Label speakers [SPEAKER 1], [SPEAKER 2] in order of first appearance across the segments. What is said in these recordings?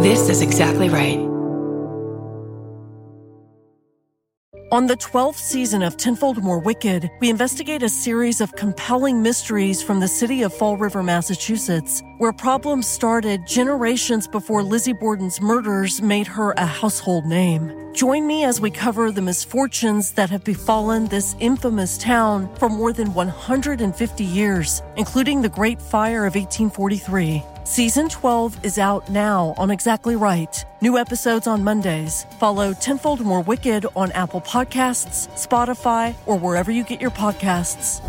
[SPEAKER 1] This is exactly right.
[SPEAKER 2] On the 12th season of Tenfold More Wicked, we investigate a series of compelling mysteries from the city of Fall River, Massachusetts, where problems started generations before Lizzie Borden's murders made her a household name. Join me as we cover the misfortunes that have befallen this infamous town for more than 150 years, including the Great Fire of 1843. Season 12 is out now on Exactly Right. New episodes on Mondays. Follow Tenfold More Wicked on Apple Podcasts, Spotify, or wherever you get your podcasts.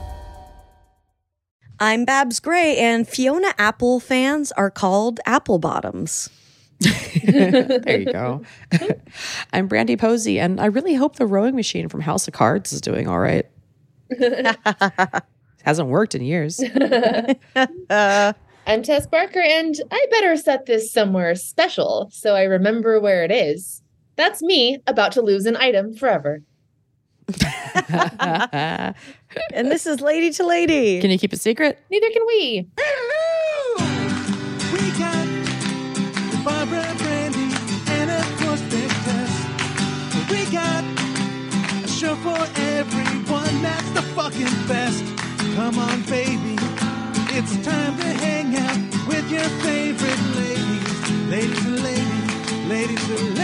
[SPEAKER 3] I'm Babs Gray, and Fiona Apple fans are called apple bottoms.
[SPEAKER 4] There you go. I'm Brandy Posey, and I really hope the rowing machine from House of Cards is doing all right. Hasn't worked in years.
[SPEAKER 5] I'm Tess Barker, and I better set this somewhere special so I remember where it is. That's me about to lose an item forever.
[SPEAKER 3] And this is Lady to Lady.
[SPEAKER 4] Can you keep it secret?
[SPEAKER 5] Neither can we.
[SPEAKER 6] We got Barbara, Brandy, and of course Big Tess. We got a show for everyone that's the fucking best. Come on, baby. It's time to hang out with your favorite ladies. Ladies and ladies, ladies and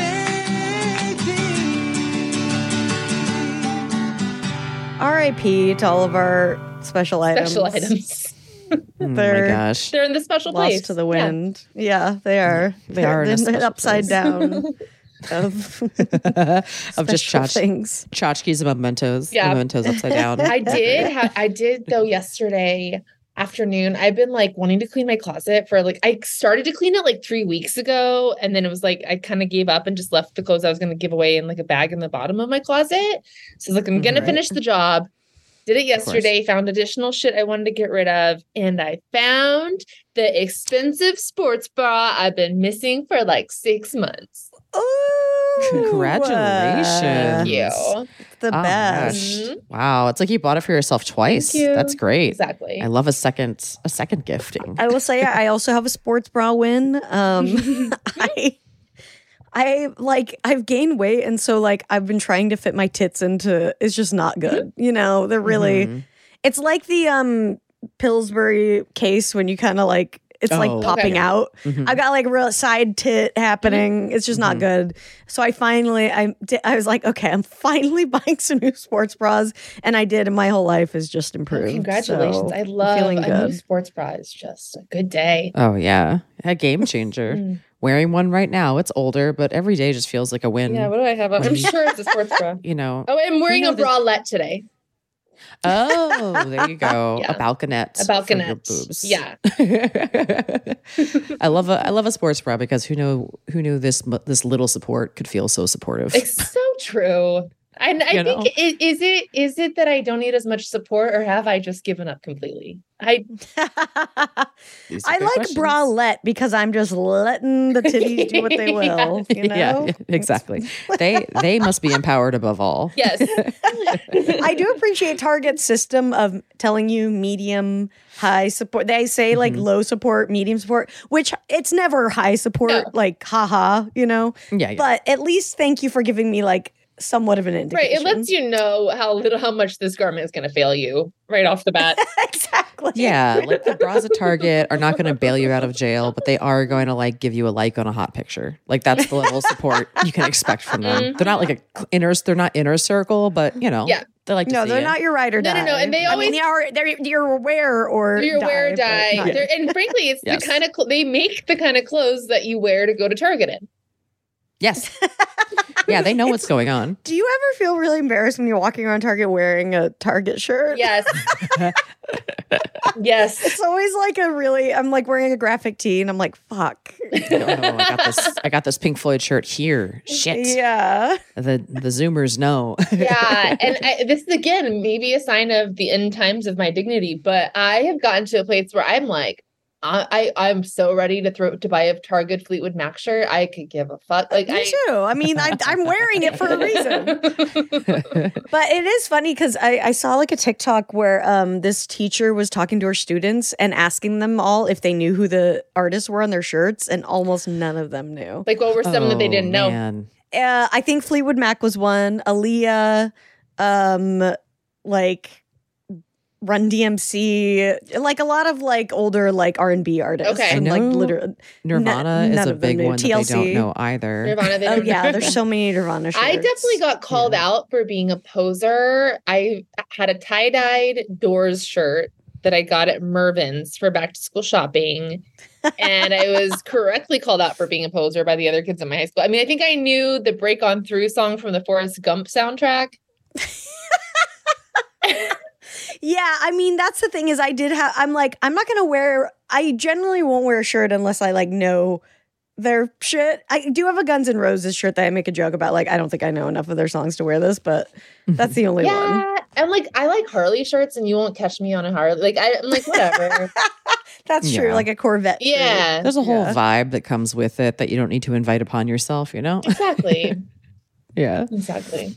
[SPEAKER 6] ladies.
[SPEAKER 3] R.I.P. to all of our special items.
[SPEAKER 5] Special items.
[SPEAKER 4] Oh my gosh.
[SPEAKER 5] They're in the special
[SPEAKER 3] Lost
[SPEAKER 5] place.
[SPEAKER 3] to the wind. Yeah, they are.
[SPEAKER 4] They are in a special
[SPEAKER 3] upside
[SPEAKER 4] place.
[SPEAKER 3] down of
[SPEAKER 4] Of just
[SPEAKER 3] special things.
[SPEAKER 4] tchotchkes and mementos.
[SPEAKER 5] Yeah.
[SPEAKER 4] Mementos upside down.
[SPEAKER 5] I did though yesterday afternoon. I've been like wanting to clean my closet for I started to clean it like 3 weeks ago, and then it was like I kind of gave up and just left the clothes I was going to give away in like a bag in the bottom of my closet. So I'm going to finish the job. Did it yesterday, found additional shit I wanted to get rid of, and I found the expensive sports bra I've been missing for like 6 months.
[SPEAKER 3] Ooh,
[SPEAKER 4] Congratulations.
[SPEAKER 5] Thank you.
[SPEAKER 3] The
[SPEAKER 4] Oh,
[SPEAKER 3] best.
[SPEAKER 4] gosh. Wow. It's like you bought it for yourself twice.
[SPEAKER 5] Thank you.
[SPEAKER 4] That's great.
[SPEAKER 5] Exactly.
[SPEAKER 4] I love a second gifting.
[SPEAKER 3] I will say I also have a sports bra win. I've gained weight, and so I've been trying to fit my tits into. It's just not good. You know, they're really. It's like the Pillsbury case when you kind of it's popping out. I've got a real side tit happening. It's just not good. So I was like, okay, I'm finally buying some new sports bras, and I did, and my whole life has just improved.
[SPEAKER 5] Congratulations.
[SPEAKER 3] So
[SPEAKER 5] I love
[SPEAKER 3] feeling
[SPEAKER 5] a
[SPEAKER 3] good.
[SPEAKER 5] new sports bra. It's just a good day.
[SPEAKER 4] Oh, yeah. A game changer. Wearing one right now. It's older, but every day just feels like a win.
[SPEAKER 5] Yeah, what do I have? I'm sure it's a sports bra.
[SPEAKER 4] You know.
[SPEAKER 5] Oh, I'm wearing a
[SPEAKER 4] this-
[SPEAKER 5] bralette today.
[SPEAKER 4] Oh, there you go.
[SPEAKER 5] Yeah.
[SPEAKER 4] A balconette.
[SPEAKER 5] A
[SPEAKER 4] for your
[SPEAKER 5] balconette.
[SPEAKER 4] boobs.
[SPEAKER 5] Yeah.
[SPEAKER 4] I love a sports bra because who knew this little support could feel so supportive.
[SPEAKER 5] It's so true. And I think is it that I don't need as much support, or have I just given up completely?
[SPEAKER 3] I like bralette because I'm just letting the titties do what they will. You know?
[SPEAKER 4] Yeah, exactly. They must be empowered above all.
[SPEAKER 5] Yes.
[SPEAKER 3] I do appreciate Target's system of telling you medium, high support. They say low support, medium support, which it's never high support, haha, you know?
[SPEAKER 4] Yeah.
[SPEAKER 3] But at least thank you for giving me somewhat of an indication.
[SPEAKER 5] Right. It lets you know how much this garment is going to fail you right off the bat.
[SPEAKER 3] Exactly.
[SPEAKER 4] Yeah, the bras at Target are not going to bail you out of jail, but they are going to give you a like on a hot picture. That's the level of support you can expect from them. They're not they're not inner circle, but
[SPEAKER 5] Yeah.
[SPEAKER 4] they like to see
[SPEAKER 3] they're
[SPEAKER 4] it.
[SPEAKER 3] not your ride or die.
[SPEAKER 5] No. And they always
[SPEAKER 3] they're your wear or
[SPEAKER 5] you're
[SPEAKER 3] die,
[SPEAKER 5] wear or
[SPEAKER 3] but
[SPEAKER 5] die.
[SPEAKER 3] not-
[SPEAKER 5] And frankly, it's
[SPEAKER 4] Yes.
[SPEAKER 5] the kind of they make the kind of clothes that you wear to go to Target in.
[SPEAKER 4] Yes. Yeah, they know what's going on.
[SPEAKER 3] Do you ever feel really embarrassed when you're walking around Target wearing a Target shirt?
[SPEAKER 5] Yes. Yes.
[SPEAKER 3] It's always I'm wearing a graphic tee and I'm like, fuck.
[SPEAKER 4] Oh, I got this Pink Floyd shirt here. Shit.
[SPEAKER 3] Yeah.
[SPEAKER 4] The Zoomers know.
[SPEAKER 5] Yeah. And this is, again, maybe a sign of the end times of my dignity, but I have gotten to a place where I'm like, I'm so ready to buy a Target Fleetwood Mac shirt. I could give a fuck. Like
[SPEAKER 3] Me too. I mean, I'm wearing it for a reason. But it is funny because I saw like a TikTok where this teacher was talking to her students and asking them all if they knew who the artists were on their shirts, and almost none of them knew.
[SPEAKER 5] Like, what were some that they didn't know?
[SPEAKER 4] Man.
[SPEAKER 3] I think Fleetwood Mac was one. Aaliyah, like Run DMC, like a lot of like older like R&B artists.
[SPEAKER 5] Okay.
[SPEAKER 3] And,
[SPEAKER 4] I
[SPEAKER 3] like
[SPEAKER 4] know
[SPEAKER 3] literally
[SPEAKER 4] Nirvana is
[SPEAKER 3] none
[SPEAKER 4] a
[SPEAKER 3] of them
[SPEAKER 4] big
[SPEAKER 3] knew.
[SPEAKER 4] one that they
[SPEAKER 3] TLC.
[SPEAKER 4] don't know either.
[SPEAKER 5] Nirvana, they
[SPEAKER 3] Oh
[SPEAKER 5] don't
[SPEAKER 3] yeah,
[SPEAKER 5] know.
[SPEAKER 3] there's so many Nirvana shirts.
[SPEAKER 5] I definitely got called out for being a poser. I had a tie-dyed Doors shirt that I got at Mervyn's for back to school shopping. And I was correctly called out for being a poser by the other kids in my high school. I mean, I think I knew the Break On Through song from the Forrest Gump soundtrack.
[SPEAKER 3] Yeah, I mean, that's the thing is I'm like, I'm not going to I generally won't wear a shirt unless I like know their shit. I do have a Guns N' Roses shirt that I make a joke about. Like, I don't think I know enough of their songs to wear this, but that's the only one.
[SPEAKER 5] Yeah. And like, I like Harley shirts and you won't catch me on a Harley. Like, I'm like, whatever.
[SPEAKER 3] That's true.
[SPEAKER 4] Yeah.
[SPEAKER 3] Like a Corvette. shirt.
[SPEAKER 5] Yeah.
[SPEAKER 4] There's a whole
[SPEAKER 3] Yeah.
[SPEAKER 4] vibe that comes with it that you don't need to invite upon yourself, you know?
[SPEAKER 5] Exactly.
[SPEAKER 4] Yeah.
[SPEAKER 5] Exactly.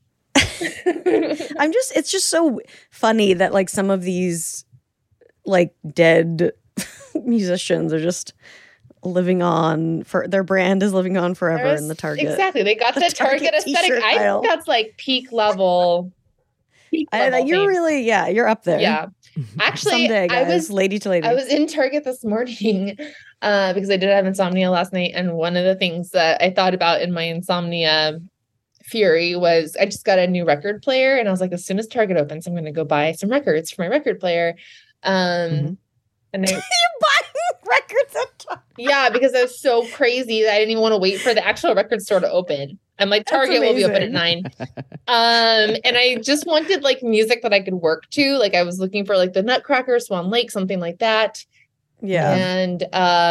[SPEAKER 3] It's just so funny that like some of these like dead musicians are just living on for their brand is living on forever in the Target.
[SPEAKER 5] Exactly. They got the Target aesthetic.
[SPEAKER 3] t-shirt
[SPEAKER 5] I
[SPEAKER 3] aisle.
[SPEAKER 5] think that's like peak level.
[SPEAKER 3] You're
[SPEAKER 5] fame.
[SPEAKER 3] really, you're up there.
[SPEAKER 5] Yeah. Actually,
[SPEAKER 3] Someday, guys, lady to lady.
[SPEAKER 5] I was in Target this morning because I did have insomnia last night. And one of the things that I thought about in my insomnia fury was I just got a new record player. And I was like, as soon as Target opens, I'm going to go buy some records for my record player. And I,
[SPEAKER 3] You're buying records at Target.
[SPEAKER 5] yeah, because I was so crazy that I didn't even want to wait for the actual record store to open. I'm like, Target will be open at 9. And I just wanted like music that I could work to. Like I was looking for like the Nutcracker, Swan Lake, something like that.
[SPEAKER 3] Yeah.
[SPEAKER 5] And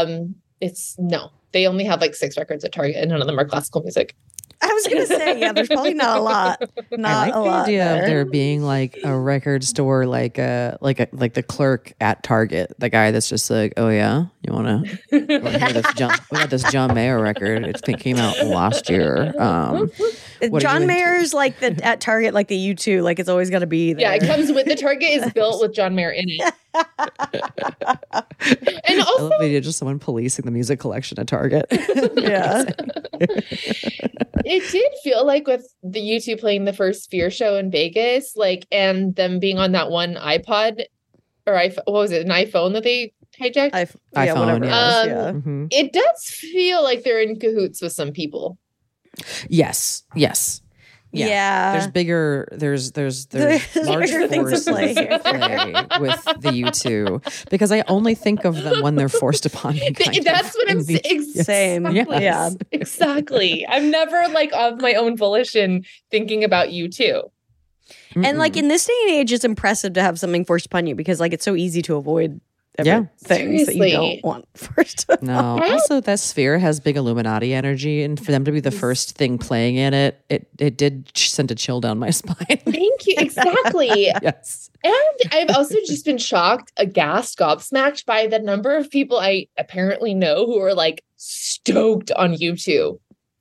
[SPEAKER 5] they only have like 6 records at Target and none of them are classical music.
[SPEAKER 3] I was gonna say, yeah, there's probably not a lot. Not
[SPEAKER 4] I like
[SPEAKER 3] a
[SPEAKER 4] the
[SPEAKER 3] lot
[SPEAKER 4] idea
[SPEAKER 3] there.
[SPEAKER 4] of there being like a record store, like the clerk at Target, the guy that's just like, oh yeah, you want to hear this we got this John Mayer record. It came out last year. What are
[SPEAKER 3] John
[SPEAKER 4] you into?
[SPEAKER 3] Mayer's like at Target, like the U2, like it's always gonna be there.
[SPEAKER 5] Yeah, it comes with the Target is built with John Mayer in it. And also
[SPEAKER 4] Elevated, just someone policing the music collection at Target.
[SPEAKER 3] Yeah.
[SPEAKER 5] it did feel like with the U2 playing the first Sphere show in Vegas, like, and them being on that one iPod or what was it, an iPhone that they hijacked?
[SPEAKER 3] Yeah, whatever.
[SPEAKER 4] iPhone,
[SPEAKER 3] it
[SPEAKER 4] yeah.
[SPEAKER 3] was, yeah.
[SPEAKER 4] Mhm.
[SPEAKER 5] It does feel like they're in cahoots with some people.
[SPEAKER 4] Yes.
[SPEAKER 3] Yeah.
[SPEAKER 4] There's bigger. There's
[SPEAKER 3] There's
[SPEAKER 4] large
[SPEAKER 3] bigger things to
[SPEAKER 4] forces
[SPEAKER 3] play here.
[SPEAKER 4] at play with the U2 because I only think of them when they're forced upon me. kind
[SPEAKER 5] That's
[SPEAKER 4] of,
[SPEAKER 5] what I'm
[SPEAKER 4] in the-
[SPEAKER 5] saying.
[SPEAKER 3] Same.
[SPEAKER 5] Exactly.
[SPEAKER 3] Yeah.
[SPEAKER 5] Exactly. I'm never like of my own volition thinking about you too.
[SPEAKER 3] And like in this day and age, it's impressive to have something forced upon you because like it's so easy to avoid
[SPEAKER 4] Yeah.
[SPEAKER 3] things that you
[SPEAKER 5] Seriously.
[SPEAKER 3] don't want forced upon.
[SPEAKER 4] No. Also, that Sphere has big Illuminati energy, and for them to be the first thing playing in it, it did send a chill down my spine.
[SPEAKER 5] Thank you. Exactly.
[SPEAKER 4] Yes.
[SPEAKER 5] And I've also just been shocked, aghast, gobsmacked by the number of people I apparently know who are like stoked on U2.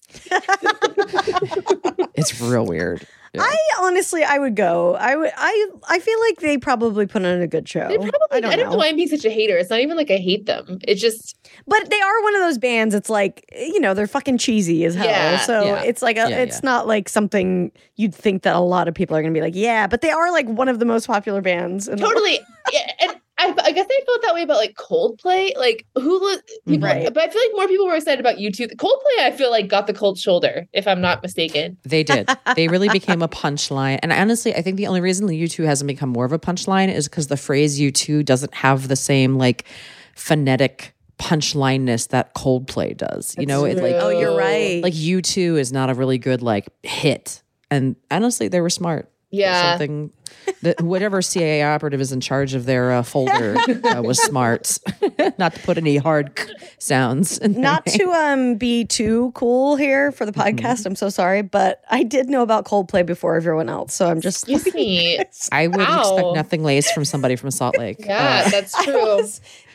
[SPEAKER 4] It's real weird. Yeah.
[SPEAKER 3] I would go. I feel like they probably put on a good show.
[SPEAKER 5] They probably,
[SPEAKER 3] I don't know.
[SPEAKER 5] why I'm being such a hater. It's not even like I hate them. It's just,
[SPEAKER 3] But they are one of those bands. It's like, they're fucking cheesy as hell.
[SPEAKER 5] Yeah.
[SPEAKER 3] So
[SPEAKER 4] Yeah.
[SPEAKER 3] it's like it's not like something you'd think that a lot of people are going to be like, yeah. But they are like one of the most popular bands. In the world.
[SPEAKER 5] totally. Yeah, and I guess I felt that way about like Coldplay. Like people,
[SPEAKER 3] Right.
[SPEAKER 5] but I feel like more people were excited about U2. Coldplay, I feel like got the cold shoulder, if I'm not mistaken.
[SPEAKER 4] They did. They really became a punchline. And honestly, I think the only reason the U2 hasn't become more of a punchline is because the phrase U2 doesn't have the same like phonetic punchlineness that Coldplay does. You know,
[SPEAKER 5] That's
[SPEAKER 4] it like
[SPEAKER 3] Oh, you're right.
[SPEAKER 4] like U2 is not a really good like hit. And honestly, they were smart.
[SPEAKER 5] Yeah.
[SPEAKER 4] Something that whatever CIA operative is in charge of their folder was smart. Not to put any hard sounds. in their
[SPEAKER 3] Not
[SPEAKER 4] name.
[SPEAKER 3] to be too cool here for the podcast. I'm so sorry, but I did know about Coldplay before everyone else. So I'm just
[SPEAKER 5] Excuse me.
[SPEAKER 4] I would
[SPEAKER 5] Wow.
[SPEAKER 4] expect nothing less from somebody from Salt Lake.
[SPEAKER 5] Yeah, that's true.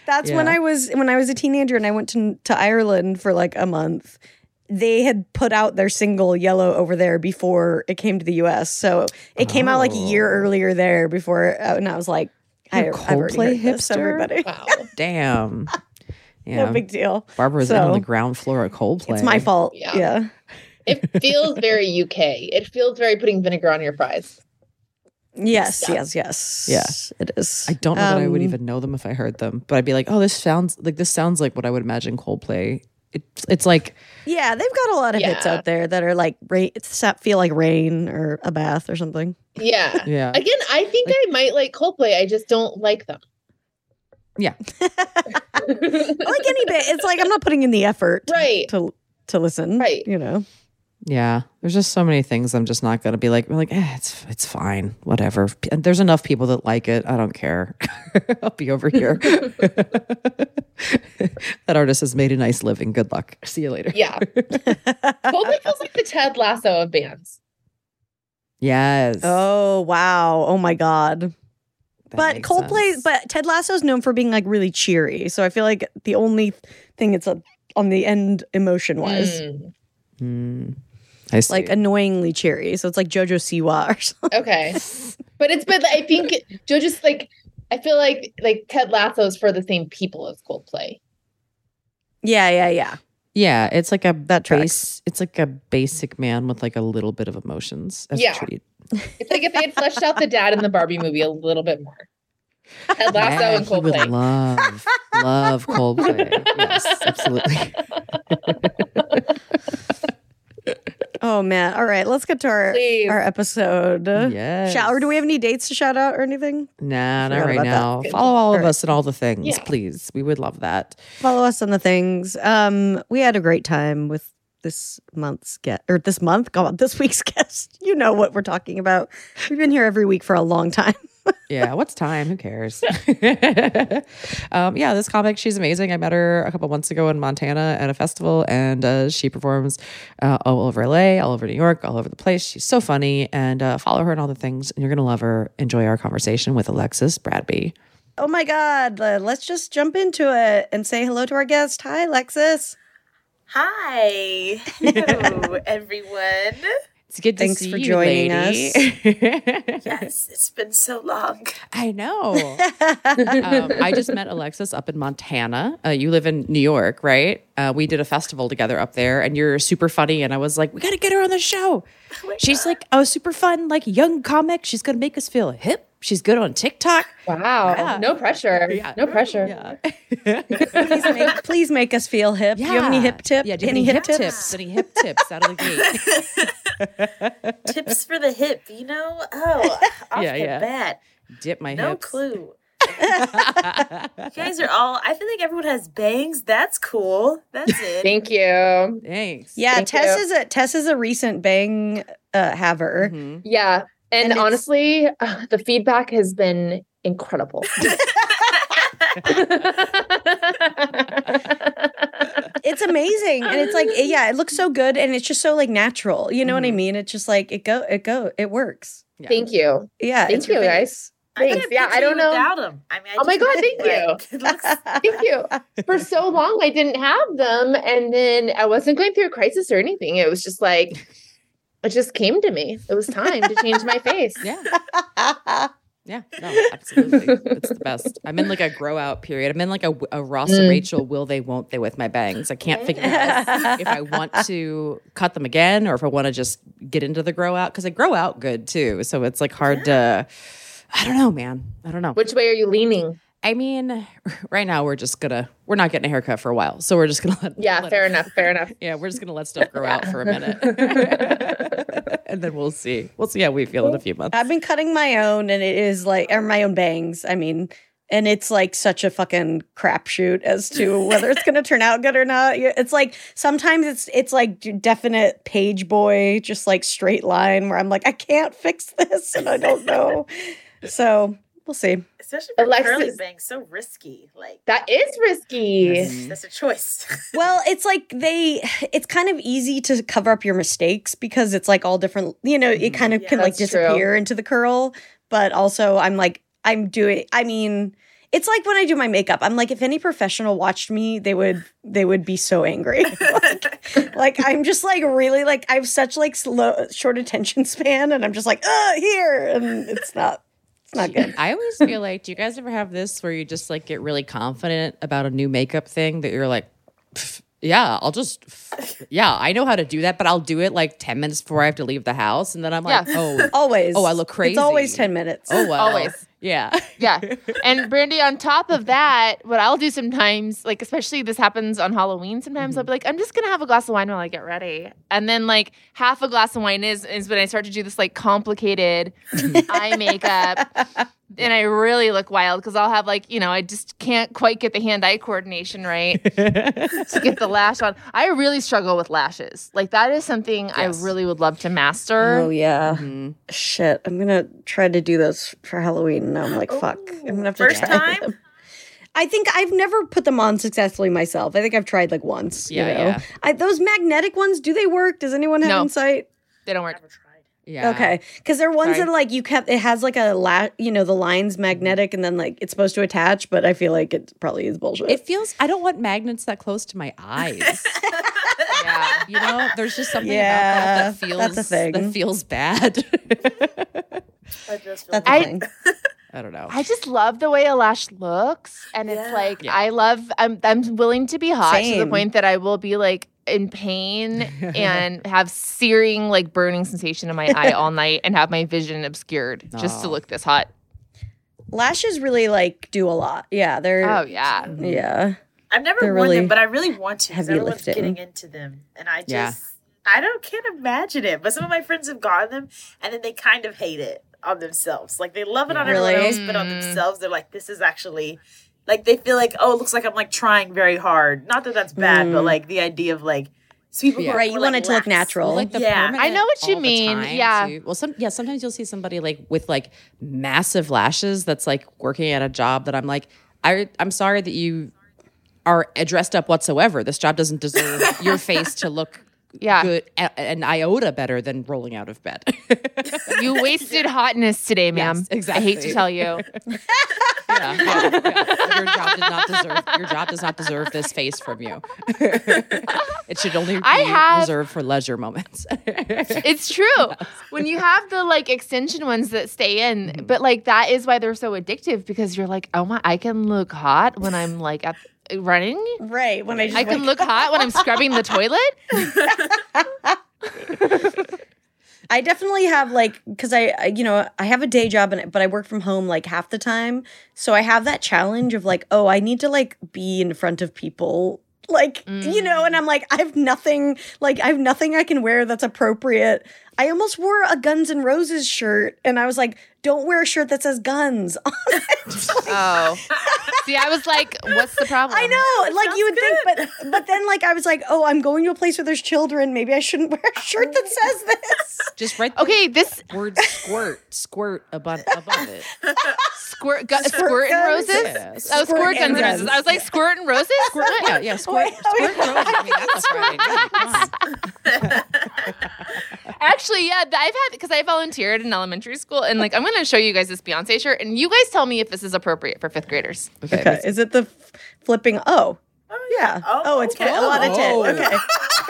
[SPEAKER 3] That's when I was a teenager and I went to Ireland for like a month. They had put out their single Yellow over there before it came to the US. So it came out like a year earlier there before, and I was like, I've already heard this, everybody.
[SPEAKER 5] Wow.
[SPEAKER 4] Damn. Yeah.
[SPEAKER 3] No big deal.
[SPEAKER 4] Barbara's in on the ground floor at Coldplay.
[SPEAKER 3] It's my fault.
[SPEAKER 5] Yeah.
[SPEAKER 3] Yeah.
[SPEAKER 5] It feels very UK. It feels very putting vinegar on your fries.
[SPEAKER 3] Yes,
[SPEAKER 5] Yeah.
[SPEAKER 3] yes.
[SPEAKER 4] Yeah.
[SPEAKER 3] It is.
[SPEAKER 4] I don't know that I would even know them if I heard them, but I'd be like, oh, this sounds like what I would imagine Coldplay. It's like,
[SPEAKER 3] yeah, they've got a lot of hits out there that are like feel like rain or a bath or something.
[SPEAKER 5] Yeah.
[SPEAKER 4] yeah.
[SPEAKER 5] Again, I think I might like Coldplay. I just don't like them.
[SPEAKER 4] Yeah.
[SPEAKER 3] Like any bit, it's like I'm not putting in the effort
[SPEAKER 5] Right.
[SPEAKER 3] to listen.
[SPEAKER 5] Right.
[SPEAKER 3] You know.
[SPEAKER 4] Yeah, there's just so many things I'm just not gonna be like. It's fine, whatever. And there's enough people that like it. I don't care. I'll be over here. That artist has made a nice living. Good luck. See you later.
[SPEAKER 5] Yeah. Coldplay feels like the Ted Lasso of bands.
[SPEAKER 4] Yes.
[SPEAKER 3] Oh wow. Oh my god.
[SPEAKER 4] That
[SPEAKER 3] But
[SPEAKER 4] makes
[SPEAKER 3] Coldplay,
[SPEAKER 4] sense.
[SPEAKER 3] but Ted Lasso's known for being like really cheery. So I feel like the only thing it's on the end emotion wise,
[SPEAKER 4] I see.
[SPEAKER 3] like annoyingly cheery. So it's like JoJo Siwa or something.
[SPEAKER 5] Okay. But I think JoJo's like, I feel like Ted Lasso's for the same people as Coldplay.
[SPEAKER 3] Yeah.
[SPEAKER 4] yeah, it's like
[SPEAKER 3] That tracks.
[SPEAKER 4] it's like a basic man with like a little bit of emotions as
[SPEAKER 5] Yeah.
[SPEAKER 4] a treat.
[SPEAKER 5] It's like if they had fleshed out the dad in the Barbie movie a little bit more. Ted Lasso
[SPEAKER 4] Yeah,
[SPEAKER 5] and
[SPEAKER 4] he would
[SPEAKER 5] Coldplay.
[SPEAKER 4] love Coldplay. Yes, absolutely.
[SPEAKER 3] Oh man. All right, let's get to
[SPEAKER 5] Please.
[SPEAKER 3] our episode.
[SPEAKER 4] Yes.
[SPEAKER 3] Or do we have any dates to shout out or anything?
[SPEAKER 4] Nah, not
[SPEAKER 3] Forgot
[SPEAKER 4] right
[SPEAKER 3] about
[SPEAKER 4] now.
[SPEAKER 5] that.
[SPEAKER 4] Follow all of
[SPEAKER 3] All right.
[SPEAKER 4] us and all the things,
[SPEAKER 5] Yeah.
[SPEAKER 4] please. We would love that.
[SPEAKER 3] Follow us on the things. We had a great time with this month's guest, or this month, God, this week's guest. You know what we're talking about. We've been here every week for a long time.
[SPEAKER 4] Yeah, what's time? Who cares? Yeah, this comic, she's amazing. I met her a couple months ago in Montana at a festival, and she performs all over LA, all over New York, all over the place. She's so funny, and follow her and all the things, and you're going to love her. Enjoy our conversation with Alexis Bradby.
[SPEAKER 3] Oh my God. Let's just jump into it and say hello to our guest. Hi, Alexis.
[SPEAKER 1] Hi. Hello, everyone.
[SPEAKER 4] It's good to
[SPEAKER 3] Thanks
[SPEAKER 4] see
[SPEAKER 3] for
[SPEAKER 4] you,
[SPEAKER 3] joining
[SPEAKER 4] lady.
[SPEAKER 1] Yes, it's been so long.
[SPEAKER 4] I know. I just met Alexis up in Montana. You live in New York, right? We did a festival together up there, and you're super funny. And I was like, we got to get her on the show. She's like a super fun, like young comic. She's going to make us feel hip. She's good on TikTok.
[SPEAKER 5] Wow.
[SPEAKER 4] Yeah.
[SPEAKER 5] No pressure.
[SPEAKER 4] Yeah.
[SPEAKER 5] No pressure.
[SPEAKER 4] Yeah.
[SPEAKER 3] Please make us feel hip. Do you have any hip tips?
[SPEAKER 4] Yeah, do you have any hip tips? Any hip tips out of the gate?
[SPEAKER 1] Tips for the hip, you know? Oh, off
[SPEAKER 4] Yeah,
[SPEAKER 1] the
[SPEAKER 4] yeah.
[SPEAKER 1] bat.
[SPEAKER 4] Dip my
[SPEAKER 1] No
[SPEAKER 4] hips.
[SPEAKER 1] clue. You guys are all, I feel like everyone has bangs. That's cool. That's it.
[SPEAKER 5] Thank you.
[SPEAKER 4] Thanks.
[SPEAKER 3] Yeah,
[SPEAKER 5] Thank
[SPEAKER 3] Tess is a recent bang haver.
[SPEAKER 4] Mhm.
[SPEAKER 5] Yeah. And
[SPEAKER 3] it's-
[SPEAKER 5] honestly, the feedback has been incredible.
[SPEAKER 3] It's amazing, and it's like, yeah, it looks so good, and it's just so like natural. You know what I mean? It's just like it works.
[SPEAKER 4] Yeah.
[SPEAKER 5] Thank you.
[SPEAKER 3] Yeah,
[SPEAKER 5] Thank
[SPEAKER 3] it's your
[SPEAKER 5] you,
[SPEAKER 3] face.
[SPEAKER 5] guys.
[SPEAKER 1] I
[SPEAKER 5] Thanks.
[SPEAKER 1] can't
[SPEAKER 5] Yeah,
[SPEAKER 1] picture
[SPEAKER 5] I don't
[SPEAKER 1] you
[SPEAKER 5] know.
[SPEAKER 1] without them. I mean,
[SPEAKER 5] Oh my God,
[SPEAKER 1] just-
[SPEAKER 5] thank you.
[SPEAKER 1] like, it looks,
[SPEAKER 5] Thank you. For so long, I didn't have them. And then I wasn't going through a crisis or anything. It was just like, it just came to me. It was time to change my face.
[SPEAKER 4] Yeah. Yeah, no, absolutely. It's the best. I'm in like a grow out period. I'm in like a Ross and Rachel will they, won't they with my bangs. I can't figure out if I want to cut them again or if I want to just get into the grow out because I grow out good too. So it's like hard to, I don't know, man. I don't know.
[SPEAKER 5] Which way are you leaning?
[SPEAKER 4] I mean, right now we're not getting a haircut for a while. So we're just going to
[SPEAKER 5] Yeah, fair enough. Fair enough.
[SPEAKER 4] Yeah, we're just going to let stuff grow out for a minute. And then we'll see. We'll see how we feel in a few months.
[SPEAKER 3] I've been cutting my own, and it is like, or my own bangs. I mean, and it's like such a fucking crapshoot as to whether it's going to turn out good or not. It's like sometimes it's like definite page boy, just like straight line where I'm like, I can't fix this, and I don't know. So we'll see.
[SPEAKER 1] especially for
[SPEAKER 5] Alexis-
[SPEAKER 1] curly bangs, so risky. Like,
[SPEAKER 5] That is risky.
[SPEAKER 1] that's a choice.
[SPEAKER 3] Well, it's like it's kind of easy to cover up your mistakes because it's like all different, it kind of
[SPEAKER 1] Yeah,
[SPEAKER 3] can like
[SPEAKER 5] that's true.
[SPEAKER 3] disappear into the curl. But also I mean, It's like when I do my makeup. I'm like, if any professional watched me, they would be so angry. like I'm just like really like I have such like short attention span, and I'm just like, here, and it's not good.
[SPEAKER 4] I always feel like, do you guys ever have this where you just like get really confident about a new makeup thing that you're like, yeah, I know how to do that, but I'll do it like 10 minutes before I have to leave the house. And then I'm like,
[SPEAKER 3] always.
[SPEAKER 4] Oh, I look crazy.
[SPEAKER 3] It's always 10 minutes.
[SPEAKER 4] Oh, well.
[SPEAKER 5] Always.
[SPEAKER 4] Yeah.
[SPEAKER 5] Yeah. And Brandy, on top of that, what I'll do sometimes, like, especially this happens on Halloween, sometimes I'll be like, I'm just going to have a glass of wine while I get ready. And then, like, half a glass of wine is when I start to do this, like, complicated eye makeup. And I really look wild because I'll have, like, you know, I just can't quite get the hand-eye coordination right to get the lash on. I really struggle with lashes. Like, that is something I really would love to master.
[SPEAKER 3] Oh, yeah. Shit. I'm going to try to do those for Halloween. And I'm like, fuck. I'm going to have to
[SPEAKER 1] First
[SPEAKER 3] try
[SPEAKER 1] time?
[SPEAKER 3] them. I think I've never put them on successfully myself. I think I've tried like once.
[SPEAKER 4] Yeah.
[SPEAKER 3] Those magnetic ones, do they work? Does anyone have insight?
[SPEAKER 5] They don't work.
[SPEAKER 1] Never tried.
[SPEAKER 4] Yeah.
[SPEAKER 3] Okay, because they're ones
[SPEAKER 5] Sorry.
[SPEAKER 3] that like it has like a the line's magnetic and then like it's supposed to attach, but I feel like it probably is bullshit.
[SPEAKER 4] It feels, I don't want magnets that close to my eyes.
[SPEAKER 5] Yeah.
[SPEAKER 4] You know, there's just something
[SPEAKER 3] Yeah,
[SPEAKER 4] about that feels,
[SPEAKER 3] that's a thing.
[SPEAKER 4] that feels bad.
[SPEAKER 1] I just feel
[SPEAKER 3] That's the
[SPEAKER 5] I-
[SPEAKER 3] thing.
[SPEAKER 4] I don't know.
[SPEAKER 5] I just love the way a lash looks, and it's like I'm willing to be hot to the
[SPEAKER 3] Same.
[SPEAKER 5] point that I will be like in pain and have searing like burning sensation in my eye all night and have my vision obscured just to
[SPEAKER 4] Oh.
[SPEAKER 5] look this hot.
[SPEAKER 3] Lashes really like do a lot. Yeah, they're
[SPEAKER 5] Oh yeah,
[SPEAKER 3] yeah.
[SPEAKER 1] I've never
[SPEAKER 3] They're
[SPEAKER 1] worn
[SPEAKER 3] really
[SPEAKER 1] them, but I really want to because
[SPEAKER 3] heavy
[SPEAKER 1] everyone's
[SPEAKER 3] lifting.
[SPEAKER 1] getting into them. And I just,
[SPEAKER 4] Yeah.
[SPEAKER 1] can't imagine it. But some of my friends have gotten them and then they kind of hate it on themselves. Like they love it on everyone
[SPEAKER 3] Really?
[SPEAKER 1] else, but on themselves, they're like, this is actually, like they feel like, oh, it looks like I'm like trying very hard. Not that that's bad, but like the idea of like, so people who
[SPEAKER 4] Yeah.
[SPEAKER 1] are
[SPEAKER 3] Right, you
[SPEAKER 1] more,
[SPEAKER 3] want
[SPEAKER 1] like,
[SPEAKER 3] it to look
[SPEAKER 1] lax.
[SPEAKER 3] natural.
[SPEAKER 4] Like the
[SPEAKER 1] Yeah.
[SPEAKER 4] permanent
[SPEAKER 5] I know what you
[SPEAKER 4] all the
[SPEAKER 5] mean.
[SPEAKER 4] time,
[SPEAKER 5] Yeah.
[SPEAKER 4] too. Well, sometimes you'll see somebody like with like massive lashes that's like working at a job that I'm like, I'm sorry that you are dressed up whatsoever. This job doesn't deserve your face to look good an iota better than rolling out of bed.
[SPEAKER 5] you wasted hotness today, ma'am.
[SPEAKER 4] Yes,
[SPEAKER 5] I hate to
[SPEAKER 4] exactly.
[SPEAKER 5] tell you.
[SPEAKER 4] Yeah. Your job does not deserve this face from you. It should only be reserved for leisure moments.
[SPEAKER 5] It's true. When you have the like extension ones that stay in, but like that is why they're so addictive because you're like, oh my, I can look hot when I'm like running.
[SPEAKER 3] Right, when I just
[SPEAKER 5] I can look hot when I'm scrubbing the toilet.
[SPEAKER 3] I definitely have like because I have a day job but I work from home like half the time, so I have that challenge of like, oh, I need to like be in front of people, like and I'm like, I have nothing I can wear that's appropriate. I almost wore a Guns N' Roses shirt and I was like, don't wear a shirt that says guns on it.
[SPEAKER 5] Oh, see, I was like, what's the problem?
[SPEAKER 3] I know, like you would think, but then like I was like, oh, I'm going to a place where there's children. Maybe I shouldn't wear a shirt that says this.
[SPEAKER 4] Just write the
[SPEAKER 5] Okay, this
[SPEAKER 4] word squirt above it.
[SPEAKER 5] squirt and
[SPEAKER 3] guns?
[SPEAKER 5] roses.
[SPEAKER 4] Yes.
[SPEAKER 5] Oh, squirt
[SPEAKER 3] and
[SPEAKER 5] guns and roses.
[SPEAKER 3] guns.
[SPEAKER 5] I was like, squirt and roses.
[SPEAKER 4] Yeah, squirt rose. I mean, that's a Friday night. Come on.
[SPEAKER 5] Actually, yeah, I've had because I volunteered in elementary school, and like I'm going to show you guys this Beyonce shirt, and you guys tell me if this is appropriate for 5th graders.
[SPEAKER 3] Okay, is it the flipping? Oh, yeah.
[SPEAKER 1] Oh,
[SPEAKER 3] It's
[SPEAKER 1] okay.
[SPEAKER 3] a lot of tit.
[SPEAKER 4] Oh.
[SPEAKER 3] Okay.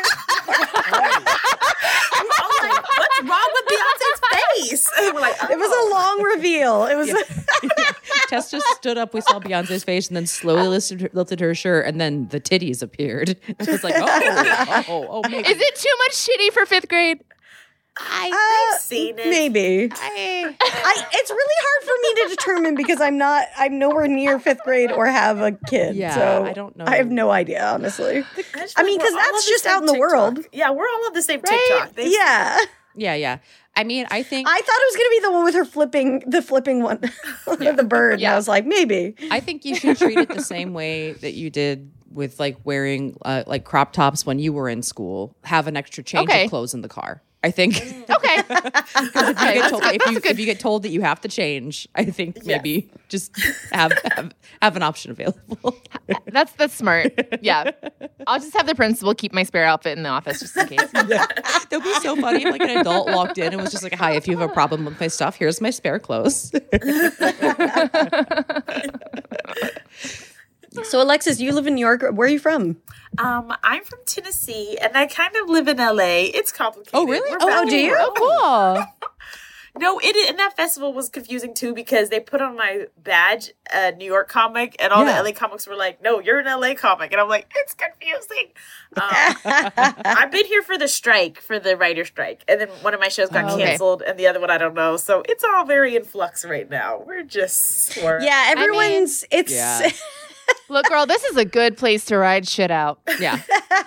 [SPEAKER 1] I'm like, what's wrong with Beyonce's face? We're like,
[SPEAKER 3] It was a long reveal. It was.
[SPEAKER 4] Tess just stood up. We saw Beyonce's face, and then slowly lifted her shirt, and then the titties appeared. It was like, oh, maybe.
[SPEAKER 5] Is it too much shitty for 5th grade?
[SPEAKER 1] I've seen it.
[SPEAKER 3] Maybe. It's really hard for me to determine because I'm nowhere near 5th grade or have a kid.
[SPEAKER 4] Yeah,
[SPEAKER 3] so
[SPEAKER 4] I don't know.
[SPEAKER 3] I have no idea, honestly.
[SPEAKER 1] just
[SPEAKER 3] I mean,
[SPEAKER 1] feel
[SPEAKER 3] 'cause
[SPEAKER 1] we're all
[SPEAKER 3] that's
[SPEAKER 1] on
[SPEAKER 3] just
[SPEAKER 1] same
[SPEAKER 3] out in the
[SPEAKER 1] TikTok.
[SPEAKER 3] world.
[SPEAKER 1] Yeah, we're all on the same
[SPEAKER 5] Right?
[SPEAKER 1] TikTok. They-
[SPEAKER 3] Yeah.
[SPEAKER 4] Yeah. I mean, I think
[SPEAKER 3] I thought it was going to be the one with her flipping one, the bird.
[SPEAKER 5] Yeah.
[SPEAKER 3] And I was like, maybe.
[SPEAKER 4] I think you should treat it the same way that you did with like wearing like crop tops when you were in school. Have an extra change
[SPEAKER 5] Okay.
[SPEAKER 4] of clothes in the car. I think.
[SPEAKER 5] Okay.
[SPEAKER 4] Because if you get told that you have to change, I think maybe just have an option available.
[SPEAKER 5] That's smart. Yeah. I'll just have the principal keep my spare outfit in the office just in case.
[SPEAKER 4] That would be so funny if like an adult walked in and was just like, "Hi, if you have a problem with my stuff, here's my spare clothes."
[SPEAKER 3] So Alexis, you live in New York. Where are you from?
[SPEAKER 1] I'm from Tennessee, and I kind of live in LA. It's complicated.
[SPEAKER 4] Oh, really?
[SPEAKER 1] We're
[SPEAKER 3] Oh,
[SPEAKER 1] back
[SPEAKER 3] do
[SPEAKER 1] and
[SPEAKER 3] you?
[SPEAKER 1] forth.
[SPEAKER 5] Oh, cool.
[SPEAKER 1] No, and that festival was confusing too because they put on my badge a New York comic, and all the LA comics were like, "No, you're an LA comic," and I'm like, "It's confusing." I've been here for the strike, for the writer strike, and then one of my shows got canceled, and the other one I don't know. So it's all very in flux right now. We're just
[SPEAKER 3] Yeah, everyone's.
[SPEAKER 4] Yeah.
[SPEAKER 5] Look, girl, this is a good place to ride shit out.
[SPEAKER 4] Yeah.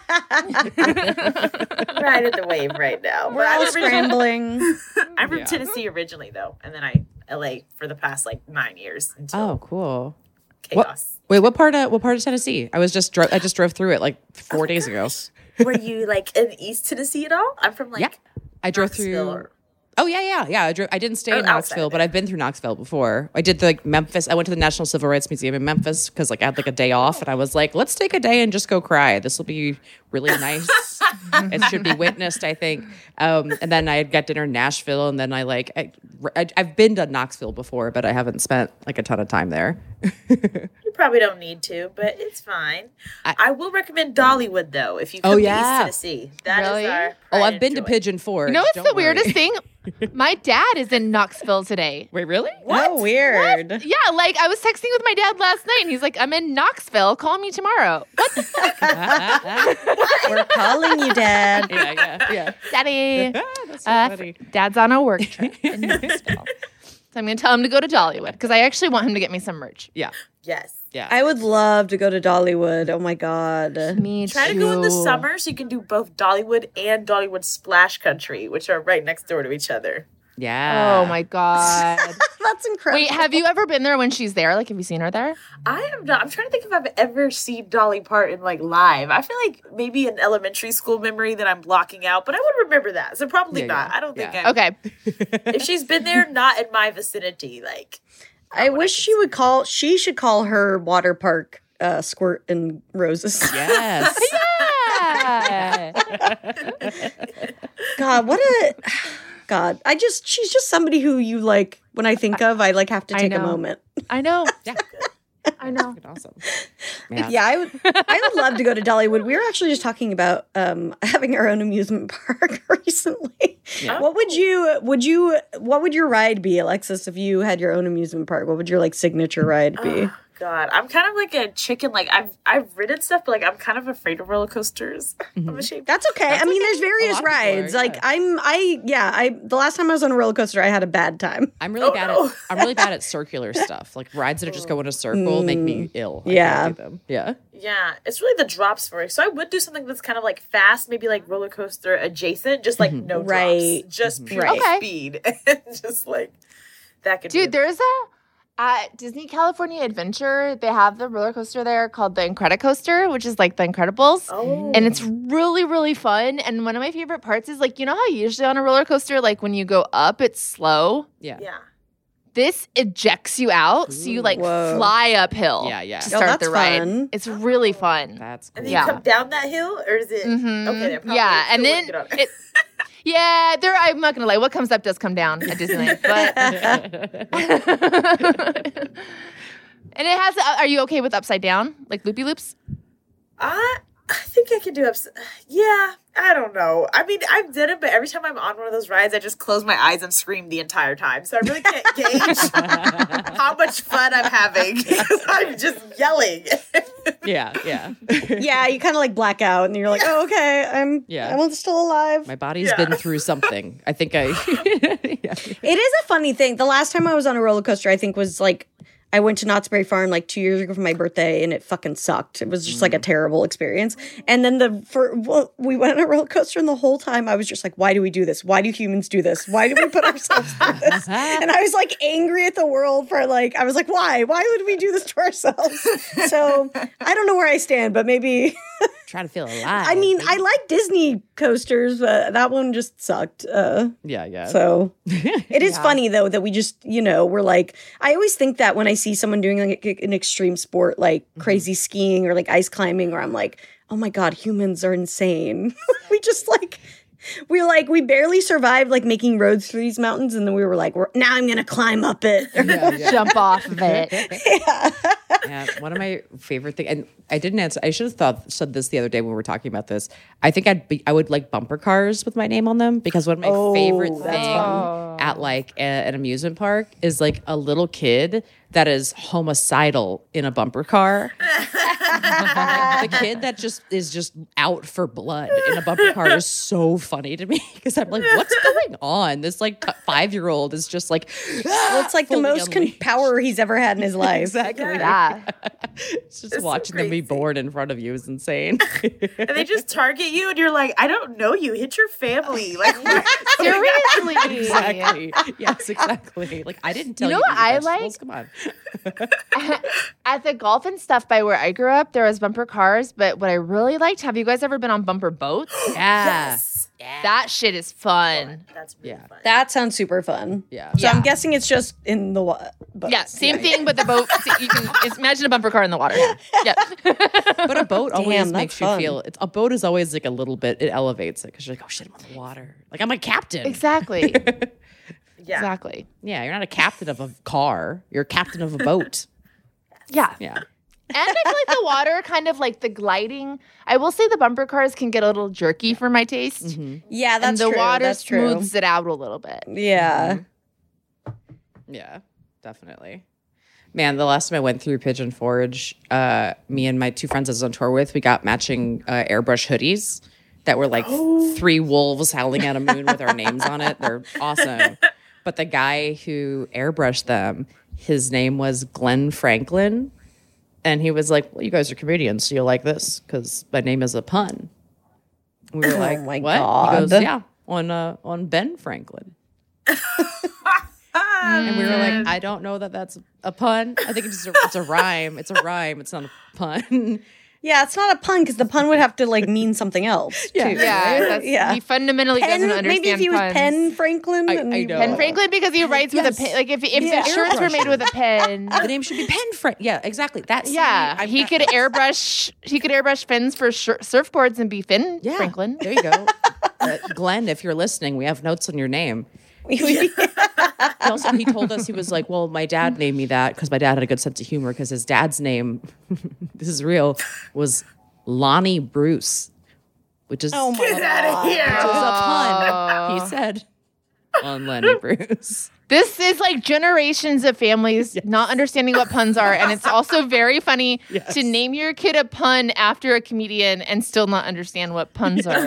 [SPEAKER 1] riding the wave right now.
[SPEAKER 3] We're all scrambling.
[SPEAKER 1] I'm from Tennessee originally, though, and then LA for the past like 9 years until
[SPEAKER 4] Oh, cool.
[SPEAKER 1] chaos.
[SPEAKER 4] What part of Tennessee? I just drove through it like 4 days ago.
[SPEAKER 1] Were you like in East Tennessee at all? I'm from like
[SPEAKER 4] Yeah. I drove
[SPEAKER 1] Knoxville
[SPEAKER 4] through.
[SPEAKER 1] or-
[SPEAKER 4] Oh yeah. I didn't stay in
[SPEAKER 1] outside
[SPEAKER 4] Knoxville,
[SPEAKER 1] of
[SPEAKER 4] but
[SPEAKER 1] it.
[SPEAKER 4] I've been through Knoxville before. I did Memphis. I went to the National Civil Rights Museum in Memphis because like I had like a day off, and I was like, let's take a day and just go cry. This will be really nice. It should be witnessed, I think. And then I got dinner in Nashville, and then I've been to Knoxville before, but I haven't spent like a ton of time there.
[SPEAKER 1] You probably don't need to, but it's fine. I will recommend Dollywood though if you come to
[SPEAKER 4] yeah.
[SPEAKER 1] East Tennessee. That is
[SPEAKER 5] Really?
[SPEAKER 1] our
[SPEAKER 4] Oh,
[SPEAKER 1] pride
[SPEAKER 4] I've been to
[SPEAKER 1] and joy.
[SPEAKER 4] Pigeon Forge.
[SPEAKER 5] You know what's
[SPEAKER 4] Don't
[SPEAKER 5] the
[SPEAKER 4] worry.
[SPEAKER 5] weirdest thing? My dad is in Knoxville today.
[SPEAKER 4] Wait, really?
[SPEAKER 3] Oh, weird.
[SPEAKER 5] Yeah, like I was texting with my dad last night, and he's like, "I'm in Knoxville. Call me tomorrow." What the fuck,
[SPEAKER 3] We're calling you, Dad.
[SPEAKER 4] Yeah.
[SPEAKER 5] Daddy?
[SPEAKER 4] That's so funny.
[SPEAKER 5] Dad's on a work trip in Knoxville. So I'm going to tell him to go to Dollywood because I actually want him to get me some merch.
[SPEAKER 4] Yeah.
[SPEAKER 1] Yes.
[SPEAKER 4] Yeah.
[SPEAKER 3] I would love to go to Dollywood. Oh my God.
[SPEAKER 5] Me
[SPEAKER 1] Try to go in the summer so you can do both Dollywood and Dollywood Splash Country, which are right next door to each other.
[SPEAKER 4] Yeah.
[SPEAKER 5] Oh my God.
[SPEAKER 3] That's incredible.
[SPEAKER 5] Wait, have you ever been there when she's there? Like, have you seen her there?
[SPEAKER 1] I have not. I'm trying to think if I've ever seen Dolly Parton like live. I feel like maybe an elementary school memory that I'm blocking out, but I would remember that. So probably
[SPEAKER 4] Yeah,
[SPEAKER 1] not.
[SPEAKER 4] yeah.
[SPEAKER 1] I don't think
[SPEAKER 4] Yeah.
[SPEAKER 1] I'm,
[SPEAKER 5] Okay.
[SPEAKER 1] if she's been there, not in my vicinity. Like
[SPEAKER 3] I wish she should call her water park Squirt and Roses.
[SPEAKER 4] Yes.
[SPEAKER 5] Yeah.
[SPEAKER 3] God, she's just somebody who you like, when I think of, I like have to
[SPEAKER 5] I
[SPEAKER 3] take a
[SPEAKER 5] know.
[SPEAKER 3] moment.
[SPEAKER 5] I know.
[SPEAKER 4] Yeah.
[SPEAKER 5] I know.
[SPEAKER 4] Awesome.
[SPEAKER 3] Yeah, I would love to go to Dollywood. We were actually just talking about having our own amusement park recently.
[SPEAKER 4] Yeah.
[SPEAKER 3] What would your ride be, Alexis, if you had your own amusement park? What would your like signature ride be?
[SPEAKER 1] God, I'm kind of like a chicken. Like I've ridden stuff, but like I'm kind of afraid of roller coasters. I'm ashamed.
[SPEAKER 3] That's okay. I mean, there's various
[SPEAKER 4] A lot of people are,
[SPEAKER 3] rides. Like the last time I was on a roller coaster, I had a bad time.
[SPEAKER 4] I'm really bad
[SPEAKER 1] no.
[SPEAKER 4] at circular stuff. Like rides that just go in a circle make me ill. I
[SPEAKER 3] Yeah.
[SPEAKER 4] can't do them. Yeah.
[SPEAKER 1] Yeah, it's really the drops for it. So I would do something that's kind of like fast, maybe like roller coaster adjacent, just like no
[SPEAKER 3] Right.
[SPEAKER 1] drops, just pure
[SPEAKER 3] Right.
[SPEAKER 5] Okay.
[SPEAKER 1] speed, just like that could.
[SPEAKER 5] Dude,
[SPEAKER 1] be
[SPEAKER 5] there's at Disney California Adventure, they have the roller coaster there called the Incredicoaster, which is like the Incredibles.
[SPEAKER 1] Oh.
[SPEAKER 5] And it's really, really fun. And one of my favorite parts is like, you know how usually on a roller coaster, like when you go up, it's slow?
[SPEAKER 4] Yeah.
[SPEAKER 1] yeah.
[SPEAKER 5] This ejects you out. So you like
[SPEAKER 3] Whoa.
[SPEAKER 5] fly uphill
[SPEAKER 4] Yeah, yeah.
[SPEAKER 5] to
[SPEAKER 3] Oh,
[SPEAKER 5] start
[SPEAKER 3] that's
[SPEAKER 5] the ride.
[SPEAKER 3] fun.
[SPEAKER 5] It's really fun.
[SPEAKER 4] That's cool.
[SPEAKER 1] And then
[SPEAKER 5] Yeah.
[SPEAKER 1] you come down that hill, or is it?
[SPEAKER 5] Mhm.
[SPEAKER 1] Okay, then probably
[SPEAKER 5] Yeah, and
[SPEAKER 1] still
[SPEAKER 5] then
[SPEAKER 1] wouldn't get on it.
[SPEAKER 5] yeah, I'm not gonna lie. What comes up does come down at Disneyland, but and it has. Are you okay with upside down, like loopy loops?
[SPEAKER 1] I think I can do yeah, I don't know. I mean, I've done it, but every time I'm on one of those rides, I just close my eyes and scream the entire time. So I really can't gauge how much fun I'm having because I'm just yelling.
[SPEAKER 4] Yeah.
[SPEAKER 3] Yeah, you kind of like black out, and you're like, oh, okay, I'm still alive.
[SPEAKER 4] My body's
[SPEAKER 1] Yeah.
[SPEAKER 4] been through something. I think yeah.
[SPEAKER 3] It is a funny thing. The last time I was on a roller coaster, I think was like I went to Knott's Berry Farm like 2 years ago for my birthday, and it fucking sucked. It was just like a terrible experience. And then we went on a roller coaster, and the whole time I was just like, why do we do this? Why do humans do this? Why do we put ourselves through this? And I was like angry at the world for like, I was like, why? Why would we do this to ourselves? So I don't know where I stand, but maybe
[SPEAKER 4] trying to feel alive.
[SPEAKER 3] I mean, I like Disney coasters, but that one just sucked.
[SPEAKER 4] Yeah.
[SPEAKER 3] So it is funny though that we just, we're like, I always think that when I see someone doing like an extreme sport, like crazy skiing or like ice climbing, where I'm like, oh my God, humans are insane. We barely survived like making roads through these mountains. And then we were like, now I'm going to climb up it.
[SPEAKER 7] Jump off of it.
[SPEAKER 4] Yeah, one of my favorite things, and I didn't answer. I should have said this the other day when we were talking about this. I think I would like bumper cars with my name on them, because one of my favorite things at like an amusement park is like a little kid that is homicidal in a bumper car. The kid that is just out for blood in a bumper car is so funny to me, because I'm like, what's going on? This like 5-year-old is just like,
[SPEAKER 3] well, it's like the most power he's ever had in his life.
[SPEAKER 4] Exactly.
[SPEAKER 7] Yeah.
[SPEAKER 4] It's just watching them be born in front of you is insane.
[SPEAKER 1] And they just target you, and you're like, I don't know you. Hit your family. Like,
[SPEAKER 7] Seriously.
[SPEAKER 4] Exactly. Yes, exactly. Like, I didn't tell you.
[SPEAKER 7] You know what I
[SPEAKER 4] vegetables.
[SPEAKER 7] like?
[SPEAKER 4] Come on.
[SPEAKER 7] At the golf and stuff by where I grew up, there was bumper cars. But what I really liked, have you guys ever been on bumper boats?
[SPEAKER 4] Yeah.
[SPEAKER 7] That shit is fun.
[SPEAKER 1] That's really fun.
[SPEAKER 3] That sounds super fun.
[SPEAKER 4] Yeah.
[SPEAKER 3] So I'm guessing it's just in the water.
[SPEAKER 7] Yeah, same thing, but the boat, you can imagine a bumper car in the water. Yeah.
[SPEAKER 4] But a boat always
[SPEAKER 3] that's
[SPEAKER 4] makes you
[SPEAKER 3] fun.
[SPEAKER 4] feel, a boat is always like a little bit, it elevates it, because you're like, oh shit, I'm on the water. Like, I'm a captain.
[SPEAKER 7] Exactly.
[SPEAKER 1] Yeah.
[SPEAKER 7] Exactly.
[SPEAKER 4] Yeah, you're not a captain of a car. You're a captain of a boat.
[SPEAKER 7] Yeah.
[SPEAKER 4] Yeah.
[SPEAKER 7] And I feel like the water, kind of like the gliding. I will say the bumper cars can get a little jerky for my taste.
[SPEAKER 3] Yeah,
[SPEAKER 7] And
[SPEAKER 3] that's
[SPEAKER 7] the
[SPEAKER 3] true.
[SPEAKER 7] water
[SPEAKER 3] That's true.
[SPEAKER 7] smooths it out a little bit.
[SPEAKER 3] Yeah.
[SPEAKER 4] Yeah, definitely. Man, the last time I went through Pigeon Forge, me and my 2 friends I was on tour with, we got matching airbrush hoodies that were like 3 wolves howling at a moon with our names on it. They're awesome. But the guy who airbrushed them, his name was Glenn Franklin. And he was like, well, you guys are comedians, so you'll like this, because my name is a pun. We were like,
[SPEAKER 3] my
[SPEAKER 4] what?
[SPEAKER 3] God.
[SPEAKER 4] He goes, yeah, on Ben Franklin. And we were like, I don't know that that's a pun. I think it's a rhyme. It's a rhyme. It's not a pun.
[SPEAKER 3] Yeah, it's not a pun, because the pun would have to like mean something else.
[SPEAKER 4] Yeah.
[SPEAKER 3] Too.
[SPEAKER 7] Yeah, that's, he fundamentally doesn't understand
[SPEAKER 3] maybe if he was
[SPEAKER 7] puns.
[SPEAKER 3] Pen Franklin.
[SPEAKER 4] I
[SPEAKER 3] and
[SPEAKER 4] know.
[SPEAKER 7] Pen Franklin, because he writes with a pen. Like if the shirts were made with a pen.
[SPEAKER 4] The name should be Pen Franklin. Yeah, exactly. That's
[SPEAKER 7] He could airbrush fins for surfboards and be Finn Franklin.
[SPEAKER 4] There you go. Glenn, if you're listening, we have notes on your name. He told us, he was like, well, my dad named me that because my dad had a good sense of humor, because his dad's name, this is real, was Lonnie Bruce, which is,
[SPEAKER 3] Oh my
[SPEAKER 1] Get out of here.
[SPEAKER 4] which is a pun, he said, on Lenny Bruce.
[SPEAKER 7] This is like generations of families not understanding what puns are. And it's also very funny to name your kid a pun after a comedian and still not understand what puns are.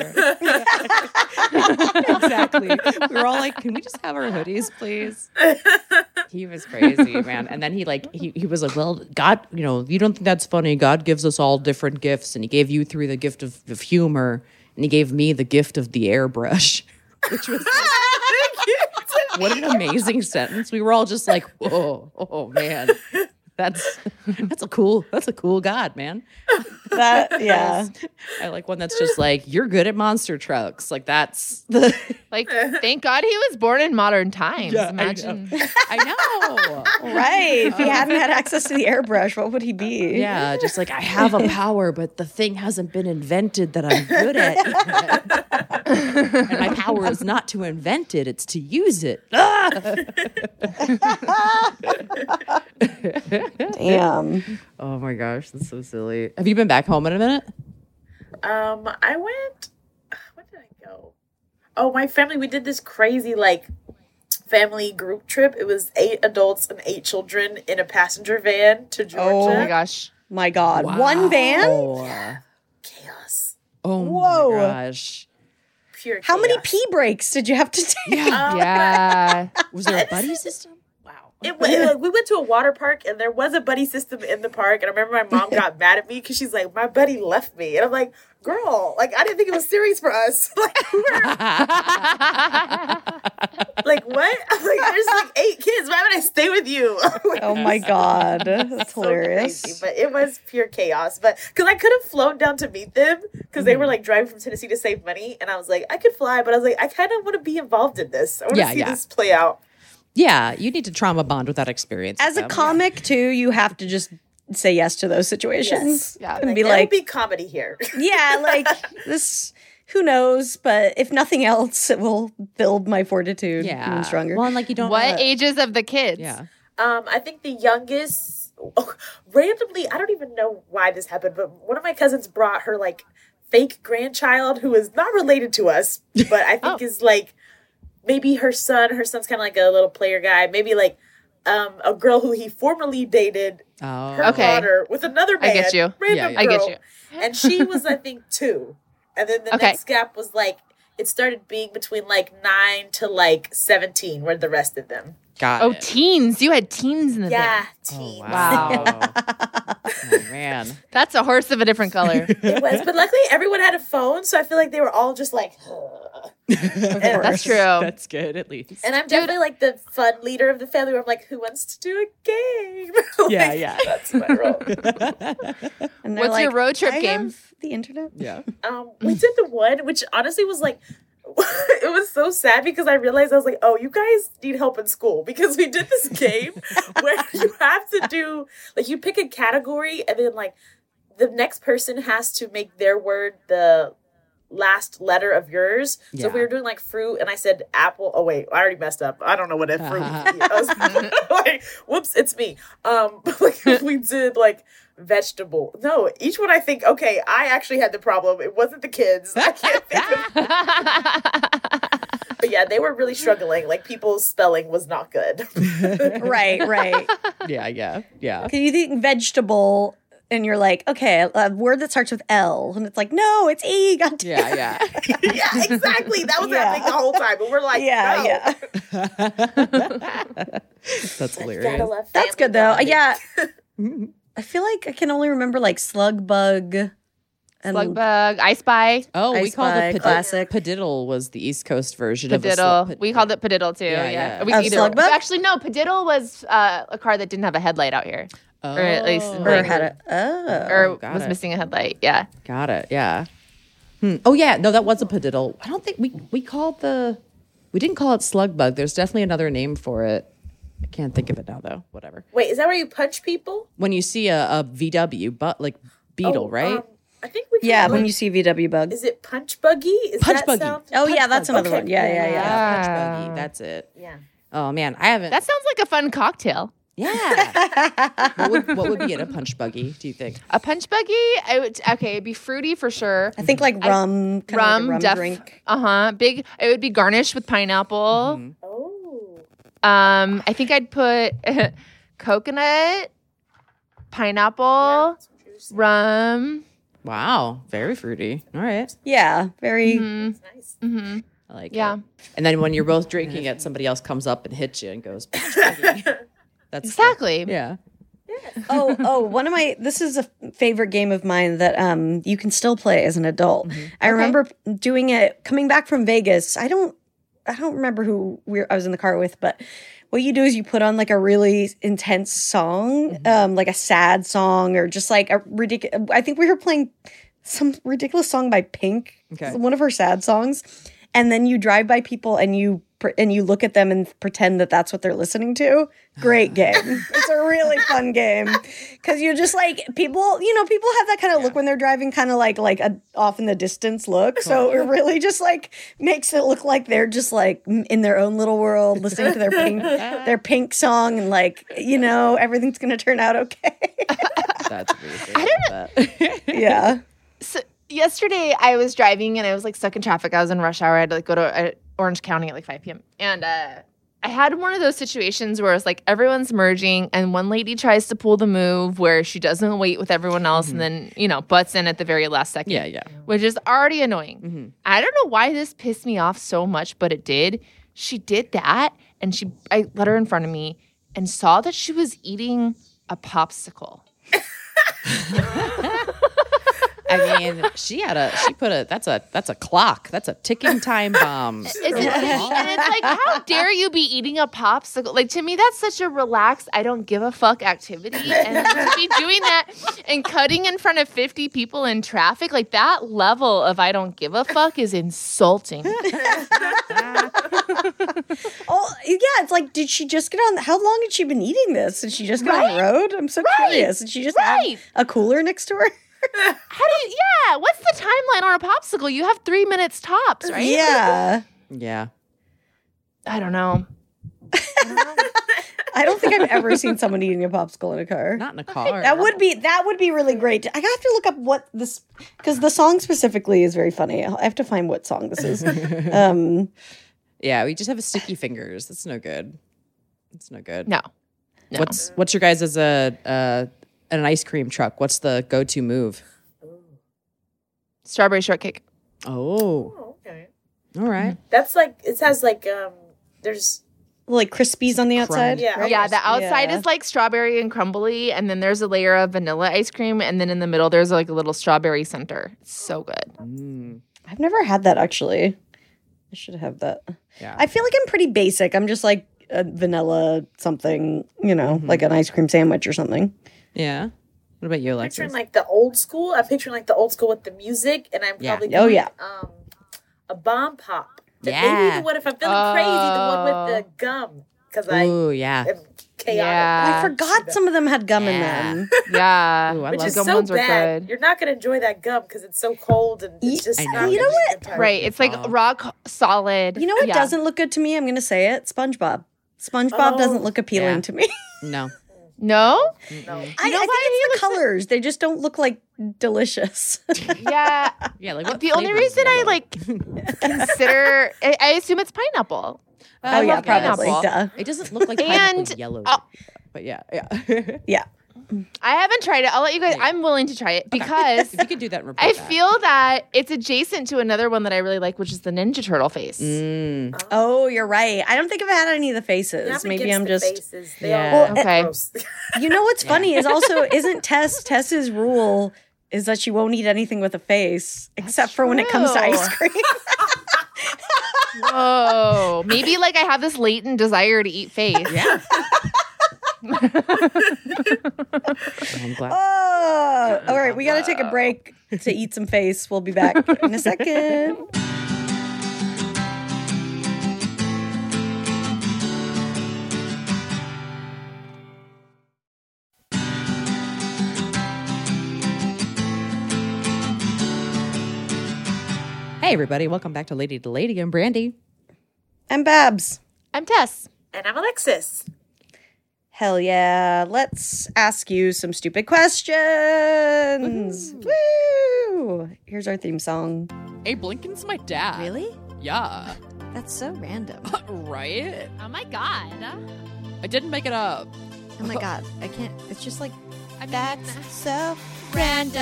[SPEAKER 4] Exactly. We were all like, can we just have our hoodies, please? He was crazy, man. And then he was like, well, God, you don't think that's funny. God gives us all different gifts. And he gave you 3 the gift of humor. And he gave me the gift of the airbrush, which was what an amazing sentence. We were all just like, whoa, oh man. That's a cool God, man.
[SPEAKER 3] Yeah.
[SPEAKER 4] I like one that's just like, you're good at monster trucks. Like that's the
[SPEAKER 7] Like, thank God he was born in modern times.
[SPEAKER 4] Yeah,
[SPEAKER 7] Imagine.
[SPEAKER 4] I know.
[SPEAKER 3] Right. If he hadn't had access to the airbrush, what would he be?
[SPEAKER 4] Yeah, just like I have a power, but the thing hasn't been invented that I'm good at yet. And my power is not to invent it, it's to use it.
[SPEAKER 3] Damn.
[SPEAKER 4] Oh my gosh, that's so silly. Have you been back home in a minute?
[SPEAKER 1] I went. Where did I go? Oh, my family. We did this crazy family group trip. It was 8 adults and 8 children in a passenger van to Georgia.
[SPEAKER 7] Oh my gosh.
[SPEAKER 3] My God. One van?
[SPEAKER 1] Chaos.
[SPEAKER 4] Oh
[SPEAKER 3] Whoa.
[SPEAKER 4] my gosh.
[SPEAKER 1] Pure.
[SPEAKER 3] How many
[SPEAKER 1] chaos.
[SPEAKER 3] pee breaks did you have to take?
[SPEAKER 7] Yeah.
[SPEAKER 4] Was there a buddy system?
[SPEAKER 1] We went to a water park, and there was a buddy system in the park. And I remember my mom got mad at me because she's like, my buddy left me. And I'm like, girl, like I didn't think it was serious for us. Like, like what? I'm like, there's like 8 kids. Why would I stay with you?
[SPEAKER 3] Oh my God. That's
[SPEAKER 1] So
[SPEAKER 3] hilarious.
[SPEAKER 1] crazy, but it was pure chaos. But because I could have flown down to meet them because they were like driving from Tennessee to save money, and I was like, I could fly, but I was like, I kind of want to be involved in this. I want to see this play out.
[SPEAKER 4] Yeah, you need to trauma bond with that experience.
[SPEAKER 3] As a comic, too, you have to just say yes to those situations.
[SPEAKER 7] Yeah.
[SPEAKER 3] And
[SPEAKER 1] Like,
[SPEAKER 3] be
[SPEAKER 1] there will
[SPEAKER 3] like,
[SPEAKER 1] be comedy here.
[SPEAKER 3] yeah, like this, who knows? But if nothing else, it will build my fortitude even stronger.
[SPEAKER 4] Well, and like you don't.
[SPEAKER 7] What ages of the kids?
[SPEAKER 4] Yeah.
[SPEAKER 1] I think the youngest, randomly, I don't even know why this happened, but one of my cousins brought her like fake grandchild who is not related to us, but I think is like maybe her son. Her son's kind of like a little player guy. Maybe like a girl who he formerly dated.
[SPEAKER 4] Oh.
[SPEAKER 1] Her
[SPEAKER 7] Okay.
[SPEAKER 1] daughter with another man.
[SPEAKER 7] I get you.
[SPEAKER 1] Random
[SPEAKER 4] Yeah,
[SPEAKER 7] I get
[SPEAKER 1] girl.
[SPEAKER 7] you.
[SPEAKER 1] And she was, I think, 2. And then the
[SPEAKER 7] Okay.
[SPEAKER 1] next gap was like, it started being between like 9 to like 17 were the rest of them.
[SPEAKER 4] Got
[SPEAKER 7] Oh,
[SPEAKER 4] it.
[SPEAKER 7] teens. You had teens in the
[SPEAKER 1] Yeah,
[SPEAKER 7] band.
[SPEAKER 1] teens.
[SPEAKER 7] Wow.
[SPEAKER 4] Oh, man.
[SPEAKER 7] That's a horse of a different color.
[SPEAKER 1] It was, but luckily everyone had a phone, so I feel like they were all just like,
[SPEAKER 7] That's true.
[SPEAKER 4] That's good, at least.
[SPEAKER 1] and I'm definitely like the fun leader of the family where I'm like, who wants to do a game? Like,
[SPEAKER 4] Yeah.
[SPEAKER 1] That's my role.
[SPEAKER 3] And they're
[SPEAKER 7] What's your
[SPEAKER 3] like,
[SPEAKER 7] road trip
[SPEAKER 3] "I
[SPEAKER 7] game?"
[SPEAKER 3] have the internet.
[SPEAKER 4] Yeah.
[SPEAKER 1] We did the one, which honestly was like, it was so sad because I realized I was like, oh, you guys need help in school because we did this game where you have to do, like, you pick a category and then, like, the next person has to make their word the last letter of yours. So if we
[SPEAKER 4] Yeah.
[SPEAKER 1] were doing, like, fruit and I said apple, oh, wait, I already messed up. I don't know what a fruit I was like, whoops, it's me. But, like, if we did, like, vegetable. No, each one I think, okay, I actually had the problem. It wasn't the kids. I can't think of. But yeah, they were really struggling. Like people's spelling was not good.
[SPEAKER 3] Right.
[SPEAKER 4] Yeah.
[SPEAKER 3] Because you think vegetable, and you're like, okay, a word that starts with L, and it's like, no, it's E. God damn.
[SPEAKER 4] Yeah.
[SPEAKER 1] Yeah, exactly. That was happening the whole time. But we're like,
[SPEAKER 3] Yeah.
[SPEAKER 4] That's
[SPEAKER 1] no.
[SPEAKER 4] hilarious.
[SPEAKER 1] Gotta love
[SPEAKER 3] That's
[SPEAKER 1] family
[SPEAKER 3] good though.
[SPEAKER 1] bonding.
[SPEAKER 3] Yeah. I feel like I can only remember like slug bug and
[SPEAKER 7] Slug bug, I Spy,
[SPEAKER 4] Oh,
[SPEAKER 3] I
[SPEAKER 4] we called
[SPEAKER 3] Spy,
[SPEAKER 4] it
[SPEAKER 3] classic.
[SPEAKER 4] Padiddle was the East Coast version of
[SPEAKER 7] Padiddle. We called it Padiddle too.
[SPEAKER 4] Yeah,
[SPEAKER 7] Yeah.
[SPEAKER 4] yeah.
[SPEAKER 7] We
[SPEAKER 3] Of
[SPEAKER 7] either,
[SPEAKER 3] Slug bug?
[SPEAKER 7] Actually, no. Padiddle was a car that didn't have a headlight out here, or at least
[SPEAKER 4] Oh.
[SPEAKER 3] or had it.
[SPEAKER 7] or
[SPEAKER 4] got
[SPEAKER 7] was
[SPEAKER 4] it.
[SPEAKER 7] missing a headlight. Yeah.
[SPEAKER 4] Got it. Yeah. Oh yeah. No, that was a padiddle. I don't think we called we didn't call it slug bug. There's definitely another name for it. I can't think of it now though. Whatever.
[SPEAKER 1] Wait, is that where you punch people?
[SPEAKER 4] When you see a VW, but like beetle,
[SPEAKER 1] Oh,
[SPEAKER 4] right?
[SPEAKER 1] I think we.
[SPEAKER 3] Yeah,
[SPEAKER 1] call
[SPEAKER 3] when
[SPEAKER 1] it-
[SPEAKER 3] you see VW bug.
[SPEAKER 1] Is it punch buggy? Is
[SPEAKER 4] Punch
[SPEAKER 1] that
[SPEAKER 4] buggy.
[SPEAKER 1] sound-
[SPEAKER 3] Oh yeah, that's
[SPEAKER 4] bug.
[SPEAKER 3] another
[SPEAKER 1] Okay,
[SPEAKER 3] one. Yeah.
[SPEAKER 4] Punch buggy. That's it.
[SPEAKER 1] Yeah.
[SPEAKER 4] Oh man, I haven't.
[SPEAKER 7] That sounds like a fun cocktail.
[SPEAKER 4] yeah. what would be in a punch buggy? Do you think?
[SPEAKER 7] A punch buggy, it'd be fruity for sure.
[SPEAKER 3] I think like rum, kind
[SPEAKER 7] Rum,
[SPEAKER 3] of like a rum drink.
[SPEAKER 7] Big. It would be garnished with pineapple.
[SPEAKER 4] Mm-hmm.
[SPEAKER 1] Oh.
[SPEAKER 7] I think I'd put coconut, pineapple, rum.
[SPEAKER 4] Wow, very fruity. All right,
[SPEAKER 3] Yeah, very.
[SPEAKER 7] Mm,
[SPEAKER 1] Nice.
[SPEAKER 7] mhm.
[SPEAKER 4] I like
[SPEAKER 7] Yeah.
[SPEAKER 4] it. And then when you're both drinking it, somebody else comes up and hits you and goes, "Punch buggy." That's
[SPEAKER 7] Exactly.
[SPEAKER 4] Yeah.
[SPEAKER 3] One of my this is a favorite game of mine that you can still play as an adult. I remember doing it coming back from Vegas. I don't remember who I was in the car with, but what you do is you put on like a really intense song, like a sad song or just like a ridiculous. I think we were playing some ridiculous song by Pink,
[SPEAKER 4] Okay.
[SPEAKER 3] one of her sad songs, and then you drive by people and you look at them and pretend that that's what they're listening to. Great game. It's a really fun game because you're just like people have that kind of look when they're driving, kind of like a off in the distance look. So it really just like makes it look like they're just like in their own little world, listening to their Pink song, and like everything's gonna turn out okay.
[SPEAKER 4] That's amazing. I love that.
[SPEAKER 3] Yeah.
[SPEAKER 7] So yesterday I was driving and I was like stuck in traffic. I was in rush hour. I had to like go to Orange County at like 5 p.m. And I had one of those situations where it's like everyone's merging and one lady tries to pull the move where she doesn't wait with everyone else and then, butts in at the very last second.
[SPEAKER 4] Yeah.
[SPEAKER 7] Which is already annoying.
[SPEAKER 4] Mm-hmm.
[SPEAKER 7] I don't know why this pissed me off so much, but it did. She did that and I let her in front of me and saw that she was eating a popsicle.
[SPEAKER 4] I mean, that's a clock. That's a ticking time bomb.
[SPEAKER 7] And it's like, how dare you be eating a popsicle? Like, to me, that's such a relaxed, I don't give a fuck activity. And to be doing that and cutting in front of 50 people in traffic, like that level of I don't give a fuck is insulting.
[SPEAKER 3] Oh, yeah. It's like, did she just get on? How long had she been eating this? Did she just get on the road? I'm so curious. Did she just have a cooler next to her?
[SPEAKER 7] What's the timeline on a popsicle? You have 3 minutes tops, right?
[SPEAKER 3] Yeah.
[SPEAKER 4] Yeah.
[SPEAKER 7] I don't know.
[SPEAKER 3] I don't think I've ever seen someone eating a popsicle in a car.
[SPEAKER 4] Not in a car.
[SPEAKER 3] That would be really great. I have to look up what this, because the song specifically is very funny. I have to find what song this is.
[SPEAKER 4] Yeah, we just have sticky fingers. That's no good. It's no good.
[SPEAKER 7] No.
[SPEAKER 4] What's your guys as an ice cream truck? What's the go-to move?
[SPEAKER 7] Strawberry shortcake.
[SPEAKER 4] Oh,
[SPEAKER 1] okay.
[SPEAKER 4] All right.
[SPEAKER 1] That's like, it has like, there's
[SPEAKER 3] like Crispies on the outside.
[SPEAKER 1] Yeah.
[SPEAKER 3] right?
[SPEAKER 7] Yeah, the outside
[SPEAKER 3] Yeah.
[SPEAKER 7] is like strawberry and crumbly, and then there's a layer of vanilla ice cream, and then in the middle there's like a little strawberry center. It's so good.
[SPEAKER 3] I've never had that actually. I should have that.
[SPEAKER 4] Yeah.
[SPEAKER 3] I feel like I'm pretty basic. I'm just like a vanilla something, like an ice cream sandwich or something.
[SPEAKER 4] Yeah. What about you, Alexis?
[SPEAKER 1] picturing like the old school. I'm picturing like the old school with the music, and I'm
[SPEAKER 4] Yeah.
[SPEAKER 1] probably
[SPEAKER 3] Oh,
[SPEAKER 1] going,
[SPEAKER 3] yeah.
[SPEAKER 1] A bomb pop.
[SPEAKER 4] Yeah.
[SPEAKER 1] Maybe the one, if I'm feeling crazy, the one with the gum, because I
[SPEAKER 4] Ooh, yeah.
[SPEAKER 1] am chaotic.
[SPEAKER 7] Yeah.
[SPEAKER 3] I forgot some of them had gum in them.
[SPEAKER 7] Yeah.
[SPEAKER 4] Ooh, I
[SPEAKER 1] Which
[SPEAKER 4] love
[SPEAKER 1] is
[SPEAKER 7] gum
[SPEAKER 1] so
[SPEAKER 7] ones are
[SPEAKER 1] bad.
[SPEAKER 7] good.
[SPEAKER 1] You're not going to enjoy that gum because it's so cold and it's just
[SPEAKER 4] I
[SPEAKER 1] not
[SPEAKER 4] know.
[SPEAKER 1] gonna
[SPEAKER 3] You know
[SPEAKER 1] be a
[SPEAKER 3] what?
[SPEAKER 1] good time.
[SPEAKER 7] Right. It's like rock solid.
[SPEAKER 3] You know what
[SPEAKER 7] Yeah.
[SPEAKER 3] doesn't look good to me? I'm going to say it. SpongeBob. SpongeBob doesn't look appealing
[SPEAKER 4] Yeah.
[SPEAKER 3] to me.
[SPEAKER 4] No.
[SPEAKER 7] No?
[SPEAKER 1] No.
[SPEAKER 3] I think it's the colors. They just don't look like delicious.
[SPEAKER 7] Yeah.
[SPEAKER 4] Yeah, like what
[SPEAKER 7] The only
[SPEAKER 4] flavor is
[SPEAKER 7] reason I
[SPEAKER 4] yellow?
[SPEAKER 7] like consider, I assume it's pineapple.
[SPEAKER 3] Oh, yeah,
[SPEAKER 7] love
[SPEAKER 3] probably.
[SPEAKER 7] pineapple.
[SPEAKER 3] Duh.
[SPEAKER 4] It doesn't look like
[SPEAKER 7] And-
[SPEAKER 4] pineapple yellow. But yeah.
[SPEAKER 3] Yeah.
[SPEAKER 7] I haven't tried it. I'll let you guys, I'm willing to try it because
[SPEAKER 4] If you could do that and report
[SPEAKER 7] I
[SPEAKER 4] that.
[SPEAKER 7] feel that it's adjacent to another one that I really like, which is the Ninja Turtle face.
[SPEAKER 3] Oh, you're right. I don't think I've had any of the faces.
[SPEAKER 1] Yeah, I'm
[SPEAKER 3] Maybe
[SPEAKER 1] against
[SPEAKER 3] I'm
[SPEAKER 1] the
[SPEAKER 3] just.
[SPEAKER 1] faces. They
[SPEAKER 4] Yeah.
[SPEAKER 1] all
[SPEAKER 3] Well,
[SPEAKER 1] look
[SPEAKER 7] okay.
[SPEAKER 1] gross.
[SPEAKER 3] You know what's funny is also, isn't Tess's rule is that she won't eat anything with a face except for when it comes to
[SPEAKER 7] true.
[SPEAKER 3] ice cream.
[SPEAKER 7] Whoa. Maybe like I have this latent desire to eat face.
[SPEAKER 4] Yeah. I'm glad.
[SPEAKER 3] Oh, all right. We got to take a break to eat some face. We'll be back in a second.
[SPEAKER 4] Hey, everybody. Welcome back to Lady to Lady. I'm Brandy.
[SPEAKER 3] I'm Babs.
[SPEAKER 7] I'm Tess.
[SPEAKER 1] And I'm Alexis.
[SPEAKER 3] Hell yeah. Let's ask you some stupid questions. Woo! Here's our theme song.
[SPEAKER 4] Abe Lincoln's my dad.
[SPEAKER 3] Really?
[SPEAKER 4] Yeah.
[SPEAKER 3] That's so random.
[SPEAKER 4] Right?
[SPEAKER 8] Oh my god.
[SPEAKER 4] I didn't make it up.
[SPEAKER 3] Oh my God. I can't. It's just like,
[SPEAKER 8] I mean,
[SPEAKER 3] that's so
[SPEAKER 8] random.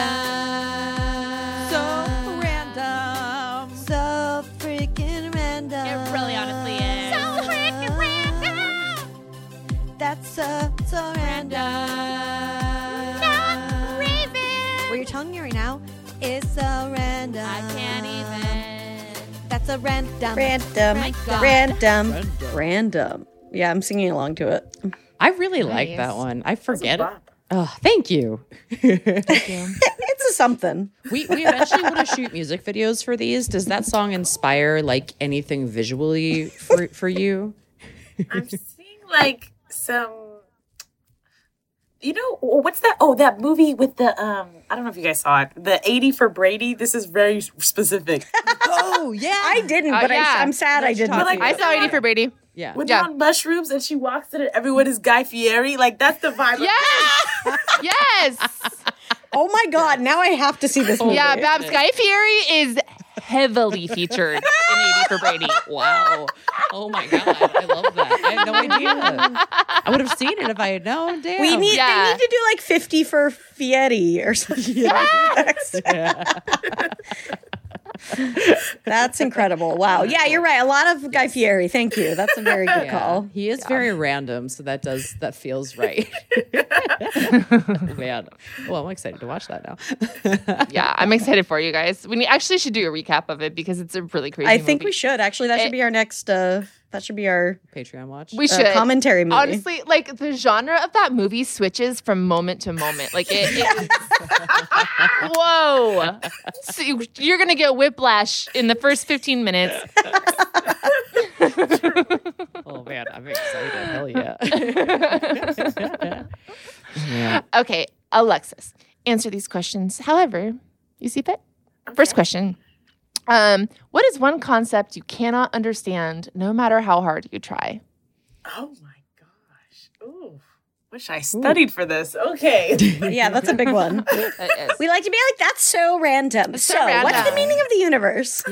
[SPEAKER 4] So random.
[SPEAKER 3] so freaking random.
[SPEAKER 8] It really honestly is.
[SPEAKER 3] So freaking random. That's so random.
[SPEAKER 8] Not Raven.
[SPEAKER 3] What you're telling me right now is so random.
[SPEAKER 8] I can't even.
[SPEAKER 3] That's a random. Random.
[SPEAKER 8] My God.
[SPEAKER 3] Random. Yeah, I'm singing along to it.
[SPEAKER 4] I really like
[SPEAKER 7] Nice.
[SPEAKER 4] that one. I forget it.
[SPEAKER 1] bop.
[SPEAKER 4] Oh, thank you.
[SPEAKER 3] It's a something.
[SPEAKER 4] We eventually want to shoot music videos for these. Does that song inspire like anything visually for you?
[SPEAKER 1] I'm seeing like some, what's that? Oh, that movie with the, I don't know if you guys saw it. The 80 for Brady. This is very specific.
[SPEAKER 4] Oh yeah,
[SPEAKER 3] I didn't, but
[SPEAKER 7] yeah.
[SPEAKER 3] I'm sad I didn't.
[SPEAKER 1] But, like,
[SPEAKER 7] I saw 80 for Brady.
[SPEAKER 4] yeah.
[SPEAKER 1] When
[SPEAKER 7] Yeah.
[SPEAKER 1] they're on mushrooms and she walks in and everyone is Guy Fieri. Like, that's the vibe.
[SPEAKER 7] Yes. Yes.
[SPEAKER 3] Oh my God, now I have to see this movie.
[SPEAKER 7] Yeah, Babs Guy Fieri is heavily featured in 80 for Brady.
[SPEAKER 4] Wow. Oh my god, I love that. I had no idea. I would have seen it if I had known. Damn.
[SPEAKER 3] They need
[SPEAKER 7] Yeah.
[SPEAKER 3] to do like 50 for Fieri or something. That's incredible. Wow. Yeah, you're right. A lot of Guy Fieri. Thank you. That's a very good
[SPEAKER 4] Yeah.
[SPEAKER 3] call.
[SPEAKER 4] He is very random, so that feels right. Man. Well, I'm excited to watch that now.
[SPEAKER 7] Yeah, I'm excited for you guys. We actually should do a recap of it because it's a really crazy
[SPEAKER 3] I think
[SPEAKER 7] movie.
[SPEAKER 3] we should. Actually, that should be our next that should be our
[SPEAKER 4] Patreon watch.
[SPEAKER 7] We should.
[SPEAKER 3] commentary movie.
[SPEAKER 7] Honestly, like the genre of that movie switches from moment to moment. Like whoa. So you're going to get whiplash in the first 15 minutes.
[SPEAKER 4] Oh man, I'm excited. Hell yeah. Yeah.
[SPEAKER 7] Okay, Alexis, answer these questions however you see fit. First question. What is one concept you cannot understand no matter how hard you try?
[SPEAKER 1] Oh my gosh. Ooh. Wish I studied for this. Okay.
[SPEAKER 3] Yeah, that's a big one.
[SPEAKER 7] It is.
[SPEAKER 3] We like to be like, that's so random.
[SPEAKER 7] So
[SPEAKER 3] So, what's the
[SPEAKER 7] random.
[SPEAKER 3] meaning of the universe?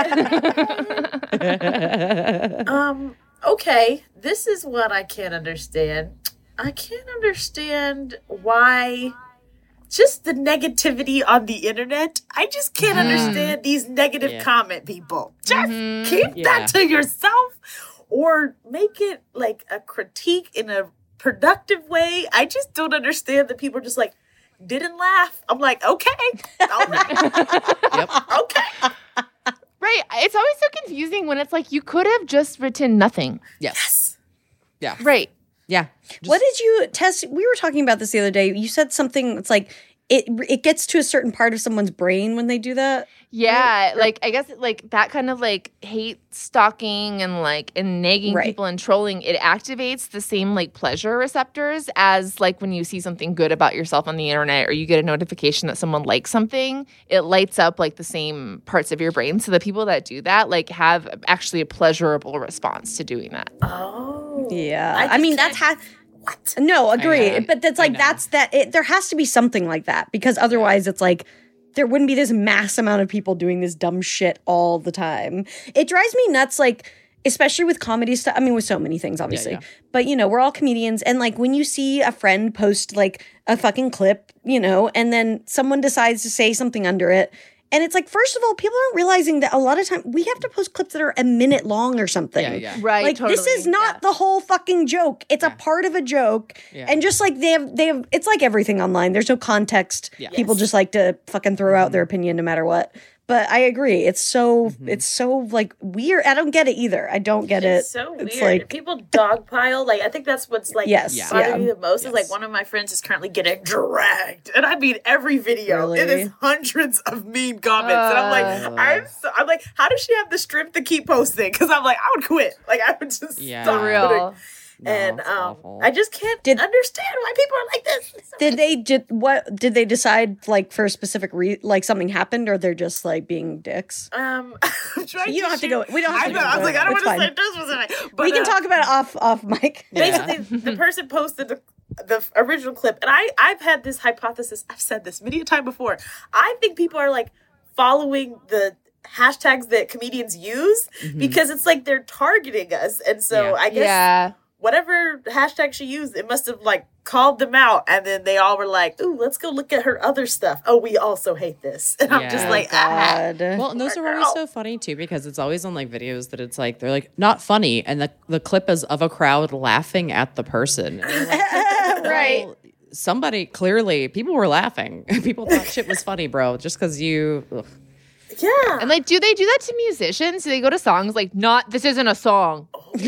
[SPEAKER 4] Yeah.
[SPEAKER 1] Okay. This is what I can't understand. I can't understand why just the negativity on the internet. I just can't understand these negative comment people. Just keep
[SPEAKER 4] Yeah.
[SPEAKER 1] that to yourself or make it like a critique in a productive way. I just don't understand that people are just like, didn't laugh. I'm like, okay. All right.
[SPEAKER 4] Yep.
[SPEAKER 1] Okay.
[SPEAKER 7] Right. It's always so confusing when it's like you could have just written nothing.
[SPEAKER 4] Yes. Yeah.
[SPEAKER 7] Right.
[SPEAKER 4] Yeah.
[SPEAKER 3] What did you test? We were talking about this the other day. You said something. It's like it gets to a certain part of someone's brain when they do that.
[SPEAKER 7] Yeah, like I guess like that kind of like hate stalking and nagging
[SPEAKER 3] Right.
[SPEAKER 7] people and trolling, it activates the same like pleasure receptors as like when you see something good about yourself on the internet or you get a notification that someone likes something, it lights up like the same parts of your brain. So the people that do that like have actually a pleasurable response to doing that.
[SPEAKER 1] Oh.
[SPEAKER 3] Yeah,
[SPEAKER 1] I
[SPEAKER 3] I,
[SPEAKER 1] just
[SPEAKER 3] mean that's
[SPEAKER 1] can't-
[SPEAKER 3] what. No, agree.
[SPEAKER 4] know.
[SPEAKER 3] But that's like that's that. There has to be something like that because otherwise it's like there wouldn't be this mass amount of people doing this dumb shit all the time. It drives me nuts, like especially with comedy stuff. I mean, with so many things, obviously.
[SPEAKER 4] yeah.
[SPEAKER 3] But you know, we're all comedians, and like when you see a friend post like a fucking clip, you know, and then someone decides to say something under it. And it's like, first of all, people aren't realizing that a lot of time we have to post clips that are a minute long or something.
[SPEAKER 4] Yeah, yeah.
[SPEAKER 7] Right.
[SPEAKER 3] Like this is not the whole fucking joke. It's a part of a joke.
[SPEAKER 4] Yeah.
[SPEAKER 3] And just like they have it's like everything online. There's no context.
[SPEAKER 4] Yeah.
[SPEAKER 3] People just like to fucking throw out their opinion no matter what. But I agree. It's so like weird. I don't get it either. I don't get
[SPEAKER 1] It's
[SPEAKER 3] it.
[SPEAKER 1] so weird.
[SPEAKER 3] It's like
[SPEAKER 1] People dogpile. Like I think that's what's like
[SPEAKER 3] Yes,
[SPEAKER 1] bothering me
[SPEAKER 3] yeah.
[SPEAKER 1] the most is like one of my friends is currently getting dragged, and I mean every video. It
[SPEAKER 3] Really?
[SPEAKER 1] is hundreds of mean comments, and I'm like, I'm like, how does she have the strength to keep posting? Because I'm like, I would quit. Like I would just
[SPEAKER 4] Yeah.
[SPEAKER 1] stop
[SPEAKER 7] For real.
[SPEAKER 1] putting-
[SPEAKER 4] No,
[SPEAKER 1] and
[SPEAKER 4] it's awful.
[SPEAKER 1] I just can't understand why people are like this. It's so
[SPEAKER 3] did they decide like for a specific like something happened or they're just like being dicks?
[SPEAKER 1] I'm trying
[SPEAKER 3] You don't have to go. We don't have to
[SPEAKER 1] I know.
[SPEAKER 3] go
[SPEAKER 1] I was like, I don't
[SPEAKER 3] It's
[SPEAKER 1] want to
[SPEAKER 3] fine.
[SPEAKER 1] say this was but
[SPEAKER 3] We can talk about it off mic.
[SPEAKER 1] basically the person posted the original clip, and I've had this hypothesis. I've said this many a time before. I think people are like following the hashtags that comedians use because it's like they're targeting us, and so
[SPEAKER 4] Yeah.
[SPEAKER 1] I guess whatever hashtag she used, it must have like called them out, and then they all were like, "Ooh, let's go look at her other stuff. Oh, we also hate this," and I'm just
[SPEAKER 4] Yeah.
[SPEAKER 1] like,
[SPEAKER 3] God.
[SPEAKER 4] Well, and those
[SPEAKER 1] Poor
[SPEAKER 4] are always
[SPEAKER 1] girl.
[SPEAKER 4] so funny too because it's always on like videos that it's like they're like not funny, and the clip is of a crowd laughing at the person. And you're like,
[SPEAKER 3] Right.
[SPEAKER 4] well, somebody clearly people were laughing. People thought shit was funny, bro. Just because you. Ugh.
[SPEAKER 1] yeah.
[SPEAKER 7] And like, do they do that to musicians? Do they go to songs like, this isn't a song?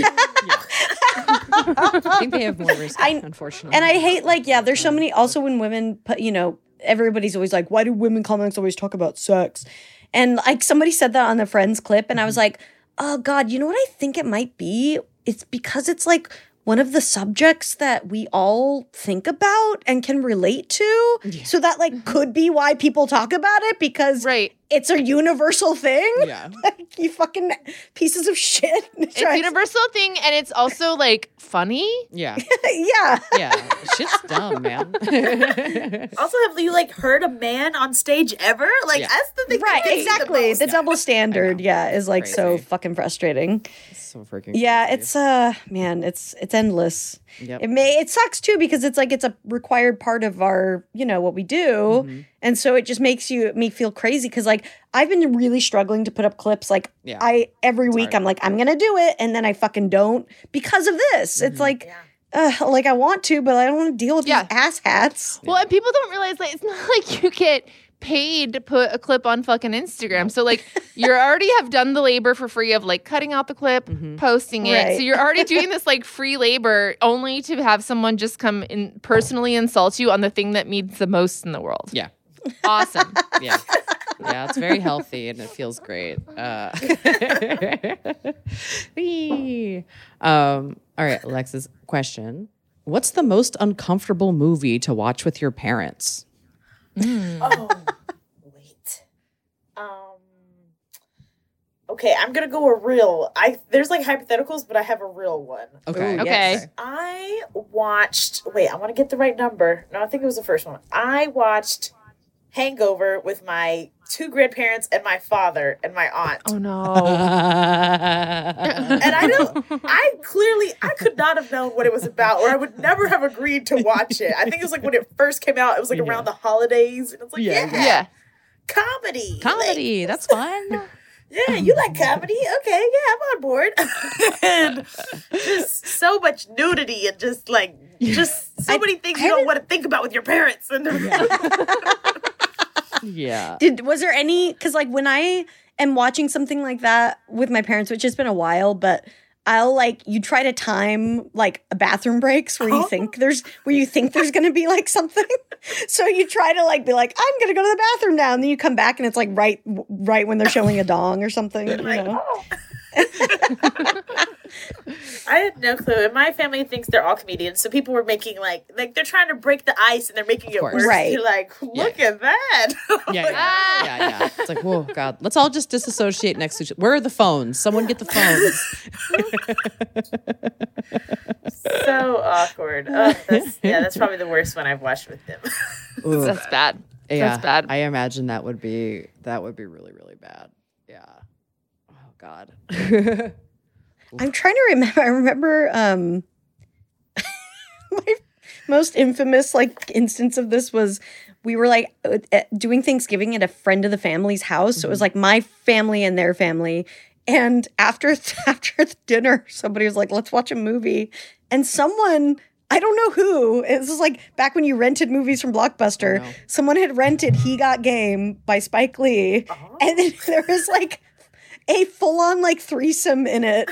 [SPEAKER 4] I think they have more respect, unfortunately.
[SPEAKER 3] And I hate like there's so many also when women put everybody's always like, why do women comics always talk about sex? And like somebody said that on the Friends clip, and I was like, oh God, you know what I think it might be? It's because it's like one of the subjects that we all think about and can relate to. So that like could be why people talk about it because it's a universal thing.
[SPEAKER 4] Yeah.
[SPEAKER 3] Like you fucking pieces of shit.
[SPEAKER 7] It's a universal thing, and it's also like funny.
[SPEAKER 4] Yeah.
[SPEAKER 3] Yeah.
[SPEAKER 4] Yeah. Shit's dumb, man.
[SPEAKER 1] Also, have you like heard a man on stage ever? Like that's the thing.
[SPEAKER 3] Right,
[SPEAKER 1] that gets me the
[SPEAKER 3] exactly.
[SPEAKER 1] most.
[SPEAKER 3] The double standard, is like so
[SPEAKER 4] Crazy.
[SPEAKER 3] fucking frustrating.
[SPEAKER 4] So freaking.
[SPEAKER 3] Yeah,
[SPEAKER 4] crazy.
[SPEAKER 3] it's man, it's it's endless.
[SPEAKER 4] Yep.
[SPEAKER 3] It sucks too because it's like it's a required part of our, what we do.
[SPEAKER 4] Mhm.
[SPEAKER 3] And so it just makes me feel crazy because like I've been really struggling to put up clips. Like every week
[SPEAKER 4] hard.
[SPEAKER 3] I'm like, I'm gonna do it, and then I fucking don't because of this. It's like like I want to, but I don't want to deal with these ass hats.
[SPEAKER 7] Well, and people don't realize that it's not like you get paid to put a clip on fucking Instagram. So like you already have done the labor for free of like cutting out the clip, posting it.
[SPEAKER 3] Right.
[SPEAKER 7] So you're already doing this like free labor only to have someone just come and personally insult you on the thing that means the most in the world.
[SPEAKER 4] Yeah.
[SPEAKER 7] Awesome.
[SPEAKER 4] Yeah. Yeah, it's very healthy and it feels great. Whee! All right, Alexis, question. What's the most uncomfortable movie to watch with your parents?
[SPEAKER 1] Oh, wait. Okay, I'm gonna go a real. There's like hypotheticals, but I have a real one.
[SPEAKER 4] Okay.
[SPEAKER 3] Ooh,
[SPEAKER 7] Okay.
[SPEAKER 3] yes.
[SPEAKER 1] I watched. Wait, I want to get the right number. No, I think it was the first one. I watched Hangover with my 2 grandparents and my father and my aunt.
[SPEAKER 7] Oh no.
[SPEAKER 1] And I could not have known what it was about, or I would never have agreed to watch it. I think it was like when it first came out, it was like around the holidays, and it's like,
[SPEAKER 7] Yeah.
[SPEAKER 1] comedy.
[SPEAKER 4] Comedy, that's fun.
[SPEAKER 1] Yeah, you like comedy? Okay, yeah, I'm on board. And just so much nudity and just so many things you don't want to think about with your parents. And
[SPEAKER 4] Yeah.
[SPEAKER 3] Was there any, because like when I am watching something like that with my parents, which has been a while, but I'll you try to time like bathroom breaks where you think there's going to be like something. So you try to be like, I'm going to go to the bathroom now. And then you come back and it's like right when they're showing a dong or something.
[SPEAKER 1] I had no clue. And my family thinks they're all comedians. So people were making like they're trying to break the ice and they're making it worse.
[SPEAKER 3] Right.
[SPEAKER 1] You're like, look at that.
[SPEAKER 4] Yeah. It's like, whoa, God, let's all just disassociate next to each other. Where are the phones? Someone get the phones.
[SPEAKER 1] So awkward. Oh, that's probably the worst one I've watched with them.
[SPEAKER 4] Ooh.
[SPEAKER 7] That's bad.
[SPEAKER 4] Yeah,
[SPEAKER 7] That's bad.
[SPEAKER 4] I imagine that would be really, really bad. Yeah. Oh God.
[SPEAKER 3] I'm trying to remember. I remember my most infamous instance of this was we were doing Thanksgiving at a friend of the family's house. So it was like my family and their family. And after dinner, somebody was like, let's watch a movie. And someone, I don't know who, it was like back when you rented movies from Blockbuster,
[SPEAKER 4] Oh, no.
[SPEAKER 3] someone had rented He Got Game by Spike Lee. And then there was a full-on threesome in it.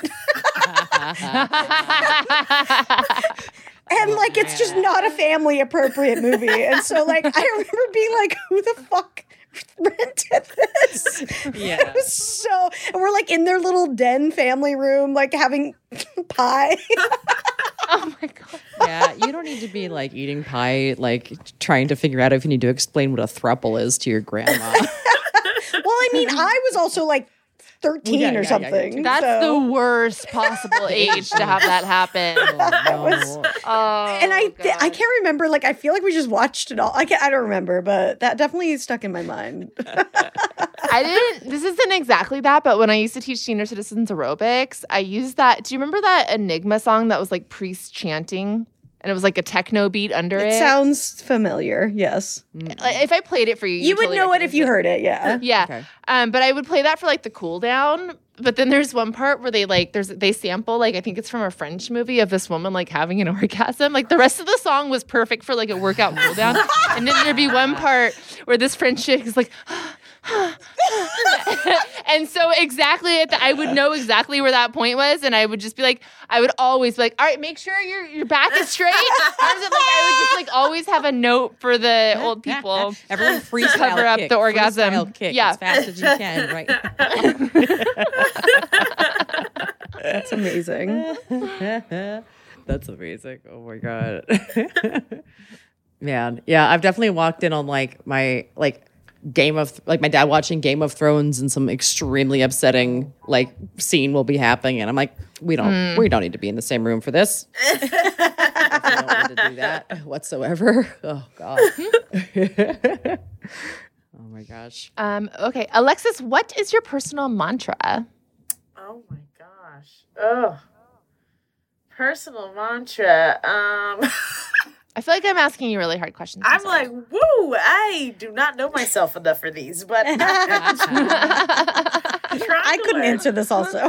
[SPEAKER 3] And it's just not a family appropriate movie. And so I remember being like, who the fuck rented this?
[SPEAKER 4] Yeah.
[SPEAKER 3] It was so, and we're in their little den family room, having pie.
[SPEAKER 7] Oh my God.
[SPEAKER 4] Yeah, you don't need to be eating pie, trying to figure out if you need to explain what a throuple is to your grandma.
[SPEAKER 3] Well, I mean, I was also 13 or something.
[SPEAKER 7] That's
[SPEAKER 3] so.
[SPEAKER 7] the worst possible age to have that happen. Oh,
[SPEAKER 3] And I
[SPEAKER 7] God.
[SPEAKER 3] can't remember. I feel like we just watched it all. I don't remember, but that definitely stuck in my mind.
[SPEAKER 7] This isn't exactly that, but when I used to teach senior citizens aerobics, I used that. Do you remember that Enigma song that was priests chanting? And it was a techno beat under it.
[SPEAKER 3] It sounds familiar. Yes,
[SPEAKER 7] If I played it for you,
[SPEAKER 3] you would
[SPEAKER 7] totally
[SPEAKER 3] know it if you
[SPEAKER 7] recognize
[SPEAKER 3] heard it. Yeah.
[SPEAKER 7] Yeah.
[SPEAKER 4] Okay.
[SPEAKER 7] But I would play that for the cool down. But then there's one part where they sample I think it's from a French movie of this woman having an orgasm. The rest of the song was perfect for a workout cool down. And then there'd be one part where this French chick is and so exactly I would know exactly where that point was, and I would just be I would always be all right, make sure your back is straight. I would just always have a note for the old people.
[SPEAKER 4] Everyone freestyle
[SPEAKER 7] cover up
[SPEAKER 4] kick,
[SPEAKER 7] the orgasm.
[SPEAKER 4] freestyle kick
[SPEAKER 7] Yeah.
[SPEAKER 4] as fast as you can, right?
[SPEAKER 3] That's amazing.
[SPEAKER 4] That's amazing. Oh my God. Man. Yeah, I've definitely walked in on my my dad watching Game of Thrones and some extremely upsetting scene will be happening, and I'm we don't need to be in the same room for this. We don't need to do that whatsoever. Oh God. Oh my gosh.
[SPEAKER 7] Okay, Alexis, what is your personal mantra?
[SPEAKER 1] Oh my gosh. Oh. personal mantra.
[SPEAKER 7] I feel like I'm asking you really hard questions.
[SPEAKER 1] I'm
[SPEAKER 7] sorry.
[SPEAKER 1] like, woo, I do not know myself enough for these, but
[SPEAKER 3] I couldn't answer this also.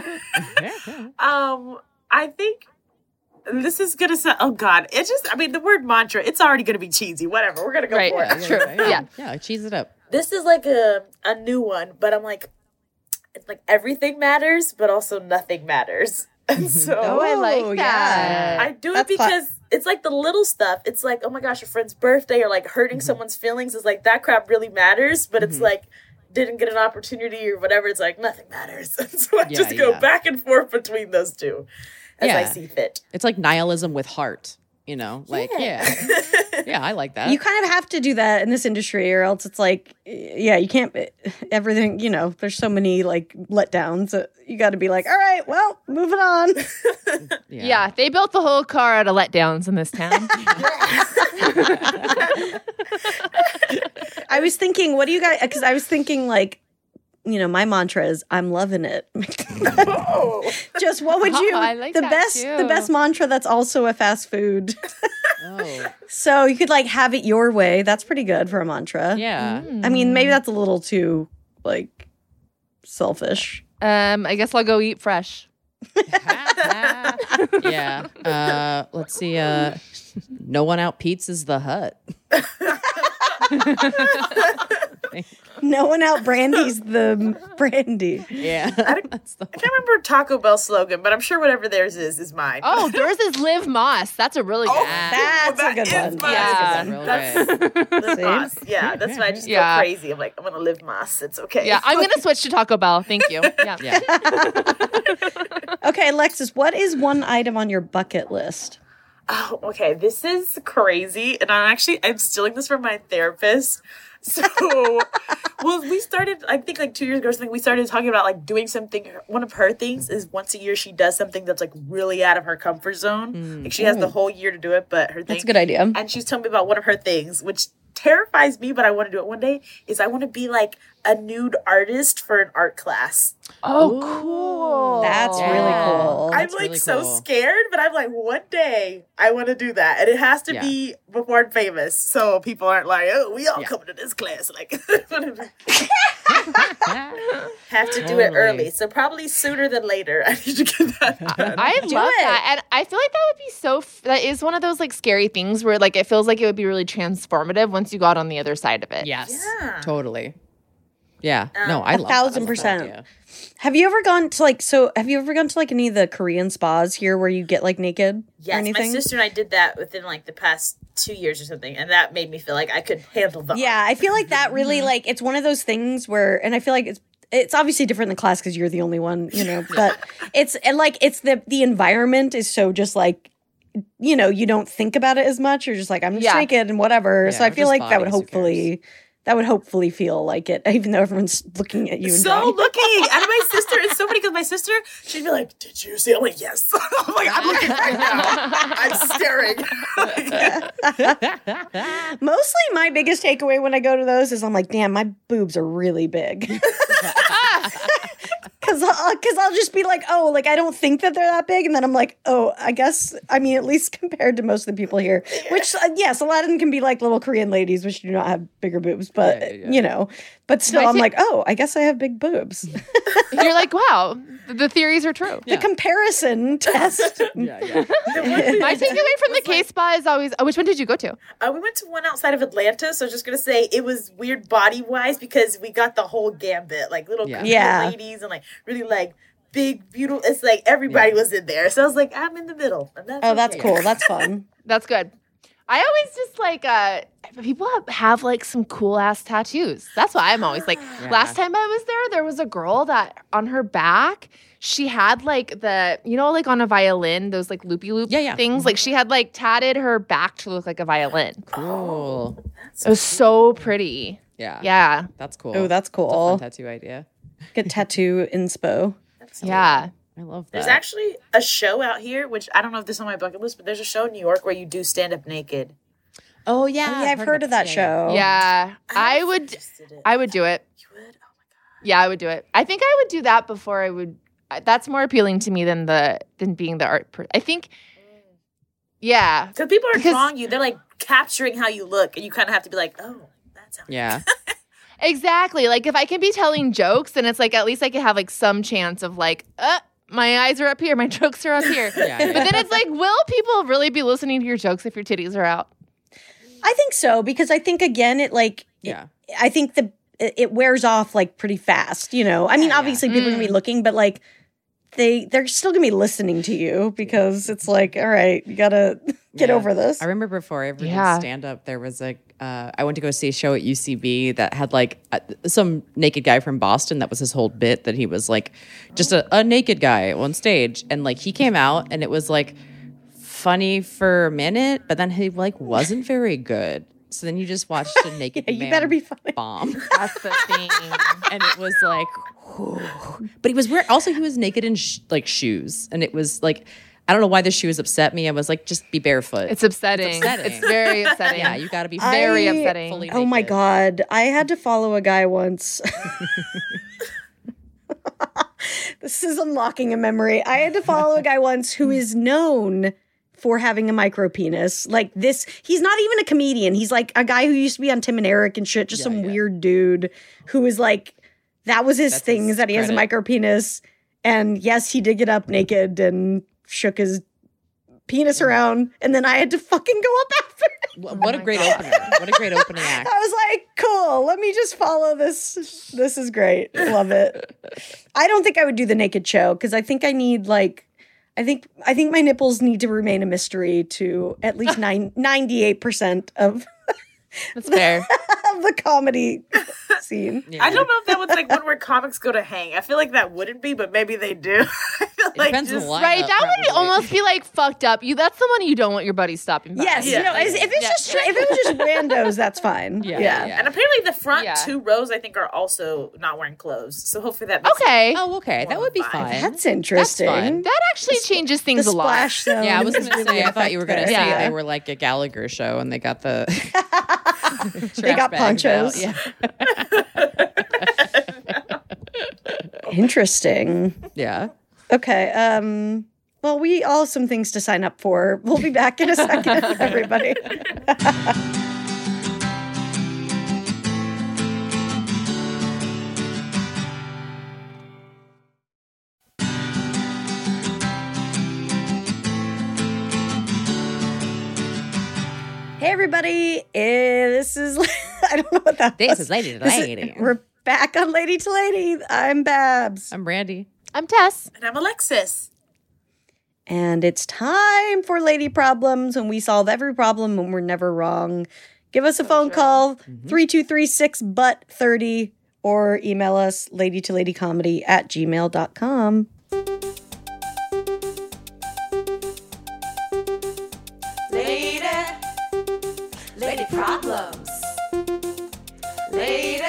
[SPEAKER 1] I think this is gonna sound. Oh God, it's just. I mean, the word mantra. It's already gonna be cheesy. Whatever, we're gonna go
[SPEAKER 7] Right,
[SPEAKER 1] for
[SPEAKER 7] yeah,
[SPEAKER 1] it.
[SPEAKER 7] true. Yeah.
[SPEAKER 4] Yeah, cheese it up.
[SPEAKER 1] This is like a new one, but I'm like, it's like everything matters, but also nothing matters. And so
[SPEAKER 7] Oh, I like
[SPEAKER 3] Oh,
[SPEAKER 7] that.
[SPEAKER 1] I do it
[SPEAKER 3] That's
[SPEAKER 1] because it's like the little stuff. It's like, oh my gosh, a friend's birthday or like hurting someone's feelings is like that crap really matters, but it's like didn't get an opportunity or whatever. It's like nothing matters. And so I just go back and forth between those two as I see fit.
[SPEAKER 4] It's like nihilism with heart, you know? Like, yeah, I like that.
[SPEAKER 3] You kind of have to do that in this industry, or else it's like, yeah, you can't. Everything, you know, there's so many like letdowns. That you got to be like, all right, well, moving on.
[SPEAKER 7] Yeah, they built the whole car out of letdowns in this town.
[SPEAKER 3] I was thinking, what do you guys? Because I was thinking, like, you know, my mantra is I'm loving it. Just what would you?
[SPEAKER 7] I like
[SPEAKER 3] the
[SPEAKER 7] that
[SPEAKER 3] best,
[SPEAKER 7] too.
[SPEAKER 3] the best mantra that's also a fast food.
[SPEAKER 4] Oh,
[SPEAKER 3] So you could like have it your way. That's pretty good for a mantra.
[SPEAKER 4] yeah.
[SPEAKER 3] I mean, maybe that's a little too like selfish.
[SPEAKER 7] I guess I'll go eat fresh.
[SPEAKER 4] Yeah. Let's see. No one out pizzas the hut.
[SPEAKER 3] No one out brandies the brandy.
[SPEAKER 4] Yeah. That's the
[SPEAKER 1] I can't remember Taco Bell slogan, but I'm sure whatever theirs is mine.
[SPEAKER 7] Oh, theirs is Live Moss. That's a really good one.
[SPEAKER 3] That's a good one.
[SPEAKER 7] Yeah.
[SPEAKER 4] real
[SPEAKER 1] That's Live
[SPEAKER 3] See?
[SPEAKER 1] Moss. Yeah, that's why I just
[SPEAKER 7] Yeah.
[SPEAKER 1] go crazy. I'm like, I'm gonna live Moss. It's okay.
[SPEAKER 7] Yeah, I'm going to switch to Taco Bell. Thank you. Yeah.
[SPEAKER 4] Yeah.
[SPEAKER 3] Okay, Alexis, what is one item on your bucket list?
[SPEAKER 1] Oh, okay, this is crazy, and I'm stealing this from my therapist. So, well, we started, I think like 2 years ago or something, we started talking about like doing something. One of her things is once a year she does something that's like really out of her comfort zone. Like she has the whole year to do it, but her thing.
[SPEAKER 3] That's a good idea.
[SPEAKER 1] And she's telling me about one of her things, which terrifies me, but I want to do it one day, is I want to be like a nude artist for an art class.
[SPEAKER 7] Oh, cool.
[SPEAKER 3] That's really cool.
[SPEAKER 1] I'm
[SPEAKER 4] That's
[SPEAKER 1] like
[SPEAKER 4] really
[SPEAKER 1] so
[SPEAKER 4] cool.
[SPEAKER 1] scared, but I'm like, one day I want to do that. And it has to
[SPEAKER 4] Yeah.
[SPEAKER 1] be before I'm famous. So people aren't like, oh, we all come to this class. Like, have to do it
[SPEAKER 4] Totally.
[SPEAKER 1] early. So probably sooner than later. I need to get that done.
[SPEAKER 7] I love
[SPEAKER 3] it.
[SPEAKER 7] that. And I feel like that would be that is one of those like scary things where like it feels like it would be really transformative once you got on the other side of it.
[SPEAKER 4] Yes.
[SPEAKER 1] Yeah.
[SPEAKER 4] Totally. Yeah. No, I love that. I love that
[SPEAKER 3] 1,000%.
[SPEAKER 4] idea.
[SPEAKER 3] Have you ever gone to any of the Korean spas here where you get like naked or
[SPEAKER 1] Yes, my
[SPEAKER 3] anything?
[SPEAKER 1] sister and I did that within like the past 2 years or something. And that made me feel like I could handle the
[SPEAKER 3] Yeah, I feel like that really like it's one of those things where, and I feel like it's obviously different in the class because you're the only one, you know. But it's the environment is so just like, you know, you don't think about it as much. You're just like, I'm just
[SPEAKER 7] Yeah.
[SPEAKER 3] naked and whatever.
[SPEAKER 4] Yeah,
[SPEAKER 3] so I feel
[SPEAKER 4] just
[SPEAKER 3] like that would
[SPEAKER 4] bodies, who
[SPEAKER 3] hopefully feel like it, even though everyone's looking at you. And
[SPEAKER 1] so
[SPEAKER 3] going,
[SPEAKER 1] looking. And my sister, it's so funny because my sister, she'd be like, did you see? I'm like, yes. I'm like, I'm looking right now. I'm staring.
[SPEAKER 3] Mostly my biggest takeaway when I go to those is I'm like, damn, my boobs are really big. Because I'll just be like, oh, like I don't think that they're that big, and then I'm like, oh, I guess, I mean, at least compared to most of the people here, which yes, a lot of them can be like little Korean ladies, which do not have bigger boobs, but you know, but still, I'm like, oh, I guess I have big boobs.
[SPEAKER 7] You're like, wow, the theories are true.
[SPEAKER 3] The comparison test.
[SPEAKER 4] Yeah.
[SPEAKER 7] My takeaway from the K spa is always, which one did you go to?
[SPEAKER 1] We went to one outside of Atlanta, so I was just gonna say it was weird body wise because we got the whole gambit, like little
[SPEAKER 4] Yeah.
[SPEAKER 1] Korean
[SPEAKER 3] Yeah.
[SPEAKER 1] ladies and like really like big, beautiful. It's like everybody was in there, so I was like, I'm in the middle. And
[SPEAKER 3] Oh, that's
[SPEAKER 1] okay.
[SPEAKER 3] cool. That's fun.
[SPEAKER 7] That's good. I always just like people have like some cool ass tattoos. That's why I'm always like. Last time I was there was a girl that on her back she had like like on a violin those like loopy loop things. Like she had like tatted her back to look like a violin.
[SPEAKER 4] Cool.
[SPEAKER 7] It was so pretty.
[SPEAKER 4] Yeah.
[SPEAKER 7] Yeah.
[SPEAKER 4] That's cool.
[SPEAKER 3] Oh, that's
[SPEAKER 4] That's a fun
[SPEAKER 3] cool.
[SPEAKER 4] tattoo idea.
[SPEAKER 3] Good tattoo inspo.
[SPEAKER 7] Yeah.
[SPEAKER 4] I love that.
[SPEAKER 1] There's actually a show out here, which I don't know if this is on my bucket list, but there's a show in New York where you do stand up naked.
[SPEAKER 4] Oh yeah.
[SPEAKER 3] Oh, yeah, I've heard of that show.
[SPEAKER 7] Yeah. I would do it.
[SPEAKER 1] You would? Oh my god.
[SPEAKER 7] Yeah, I would do it. I think I would do that before I would. That's more appealing to me than being the art. I think Yeah.
[SPEAKER 1] Because people are
[SPEAKER 7] Because-
[SPEAKER 1] drawing you. They're like capturing how you look, and you kind of have to be like, oh, that's how.
[SPEAKER 4] Yeah.
[SPEAKER 7] Exactly. Like if I can be telling jokes, then it's like at least I can have like some chance of like, my eyes are up here, my jokes are up here.
[SPEAKER 4] Yeah.
[SPEAKER 7] But then it's like, will people really be listening to your jokes if your titties are out?
[SPEAKER 3] I think so, because I think again
[SPEAKER 4] Yeah.
[SPEAKER 3] I think it wears off like pretty fast, you know. I mean, obviously people are gonna be looking, but like they're still gonna be listening to you because it's like, all right, you gotta get
[SPEAKER 4] Yeah.
[SPEAKER 3] over this.
[SPEAKER 4] I remember before I ever
[SPEAKER 7] Yeah.
[SPEAKER 4] did stand up, there was I went to go see a show at UCB that had like some naked guy from Boston. That was his whole bit, that he was like just a naked guy on stage. And like he came out and it was like funny for a minute, but then he like wasn't very good. So then you just watched a naked
[SPEAKER 3] Yeah, you
[SPEAKER 4] man
[SPEAKER 3] better be funny.
[SPEAKER 4] bomb.
[SPEAKER 7] That's the thing.
[SPEAKER 4] And it was like, but he was wearing, also he was naked in like shoes. And it was like, I don't know why the shoes upset me. I was like, just be barefoot.
[SPEAKER 7] It's upsetting.
[SPEAKER 4] upsetting.
[SPEAKER 7] It's very upsetting.
[SPEAKER 4] Yeah, you got to be
[SPEAKER 7] Very
[SPEAKER 3] I-
[SPEAKER 7] upsetting.
[SPEAKER 4] fully
[SPEAKER 3] Oh my
[SPEAKER 4] naked.
[SPEAKER 3] God. I had to follow a guy once. This is unlocking a memory. I had to follow a guy once who is known for having a micro penis. Like this, he's not even a comedian. He's like a guy who used to be on Tim and Eric and shit, just some weird dude who is like, that was his
[SPEAKER 4] That's
[SPEAKER 3] thing,
[SPEAKER 4] his
[SPEAKER 3] is that he has a
[SPEAKER 4] credit.
[SPEAKER 3] micro penis. And yes, he did get up naked and shook his penis around. And then I had to fucking go up after it.
[SPEAKER 4] What a great opener. What a great opening act.
[SPEAKER 3] I was like, cool, let me just follow this. This is great. Love it. I don't think I would do the naked show because I think I need like, I think my nipples need to remain a mystery to at least 98% of
[SPEAKER 7] That's fair.
[SPEAKER 3] the comedy scene.
[SPEAKER 4] Yeah.
[SPEAKER 1] I don't know if that was like one where comics go to hang. I feel like that wouldn't be, but maybe they do. I feel
[SPEAKER 4] It depends on
[SPEAKER 1] just-
[SPEAKER 4] the lineup,
[SPEAKER 7] Right, that would
[SPEAKER 4] probably.
[SPEAKER 7] almost be like fucked up. That's the one you don't want your buddies stopping by.
[SPEAKER 3] Yes,
[SPEAKER 1] Yeah.
[SPEAKER 3] you know, if it's
[SPEAKER 7] Yeah.
[SPEAKER 3] just if it was just randos, that's fine.
[SPEAKER 4] Yeah,
[SPEAKER 3] Yeah.
[SPEAKER 4] yeah.
[SPEAKER 1] And apparently the front
[SPEAKER 7] Yeah.
[SPEAKER 1] 2 rows, I think, are also not wearing clothes. So hopefully that makes
[SPEAKER 7] Okay.
[SPEAKER 4] Oh, okay. That would be fine.
[SPEAKER 3] That's interesting.
[SPEAKER 4] fun.
[SPEAKER 7] That actually changes things
[SPEAKER 3] the
[SPEAKER 7] a lot.
[SPEAKER 3] splash zone.
[SPEAKER 4] Yeah, I was
[SPEAKER 3] is
[SPEAKER 4] going to
[SPEAKER 3] really
[SPEAKER 4] say, I thought you were going to say
[SPEAKER 7] Yeah.
[SPEAKER 4] they were like a Gallagher show and they got the
[SPEAKER 3] They got
[SPEAKER 4] trash bags out.
[SPEAKER 3] ponchos.
[SPEAKER 4] Yeah.
[SPEAKER 3] Interesting.
[SPEAKER 4] Yeah.
[SPEAKER 3] Okay. Well, we all have some things to sign up for. We'll be back in a second, everybody. Hey, everybody. This is, I don't know what that
[SPEAKER 4] This
[SPEAKER 3] was.
[SPEAKER 4] is Lady to
[SPEAKER 3] This is-
[SPEAKER 4] Lady.
[SPEAKER 3] We're back on Lady to Lady. I'm Babs.
[SPEAKER 4] I'm Brandy.
[SPEAKER 7] I'm Tess.
[SPEAKER 1] And I'm Alexis.
[SPEAKER 3] And it's time for Lady Problems, and we solve every problem and we're never wrong. Give us a phone call, 3236-BUT30, or email us ladytoladycomedy@gmail.com.
[SPEAKER 9] Lady problems. Lady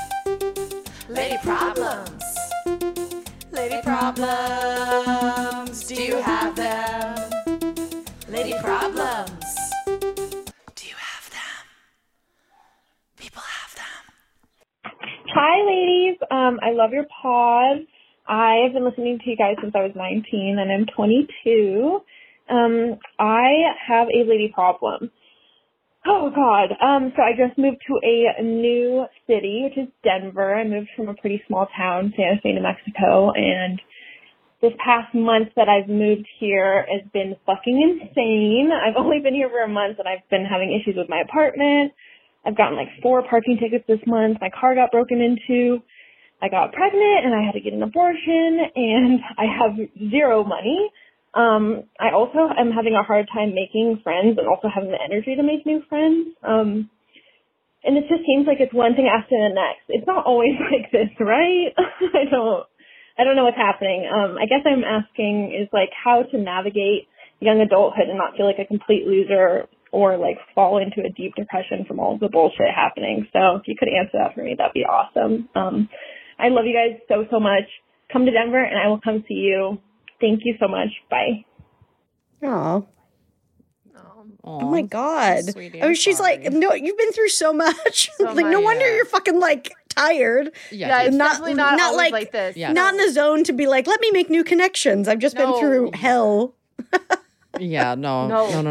[SPEAKER 9] problems. Lady problems. Do you have them? Lady problems. Do you have them? People have them.
[SPEAKER 10] Hi, ladies. I love your pod. I have been listening to you guys since I was 19, and I'm 22. I have a lady problem. Oh, God. So I just moved to a new city, which is Denver. I moved from a pretty small town, Santa Fe, New Mexico, and this past month that I've moved here has been fucking insane. I've only been here for a month, and I've been having issues with my apartment. I've gotten like 4 parking tickets this month. My car got broken into. I got pregnant, and I had to get an abortion, and I have zero money. I also am having a hard time making friends and also having the energy to make new friends. And it just seems like it's one thing after the next. It's not always like this, right? I don't know what's happening. I guess I'm asking is like how to navigate young adulthood and not feel like a complete loser or like fall into a deep depression from all the bullshit happening. So if you could answer that for me, that'd be awesome. I love you guys so, so much. Come to Denver and I will come see you. Thank you so much. Bye.
[SPEAKER 3] Aw.
[SPEAKER 7] Oh,
[SPEAKER 3] Oh my God.
[SPEAKER 4] sweetie,
[SPEAKER 3] I mean,
[SPEAKER 4] I'm
[SPEAKER 3] she's like,
[SPEAKER 4] sorry.
[SPEAKER 3] no, you've been through so much.
[SPEAKER 7] So
[SPEAKER 3] like, no
[SPEAKER 7] much.
[SPEAKER 3] wonder you're fucking like tired.
[SPEAKER 7] yeah, it's
[SPEAKER 3] Not-
[SPEAKER 7] definitely not,
[SPEAKER 3] not
[SPEAKER 7] always
[SPEAKER 3] like-
[SPEAKER 7] like this.
[SPEAKER 4] Yeah.
[SPEAKER 3] Not in the zone to be like, let me make new connections. I've just been
[SPEAKER 7] No.
[SPEAKER 3] through hell.
[SPEAKER 4] Yeah, no.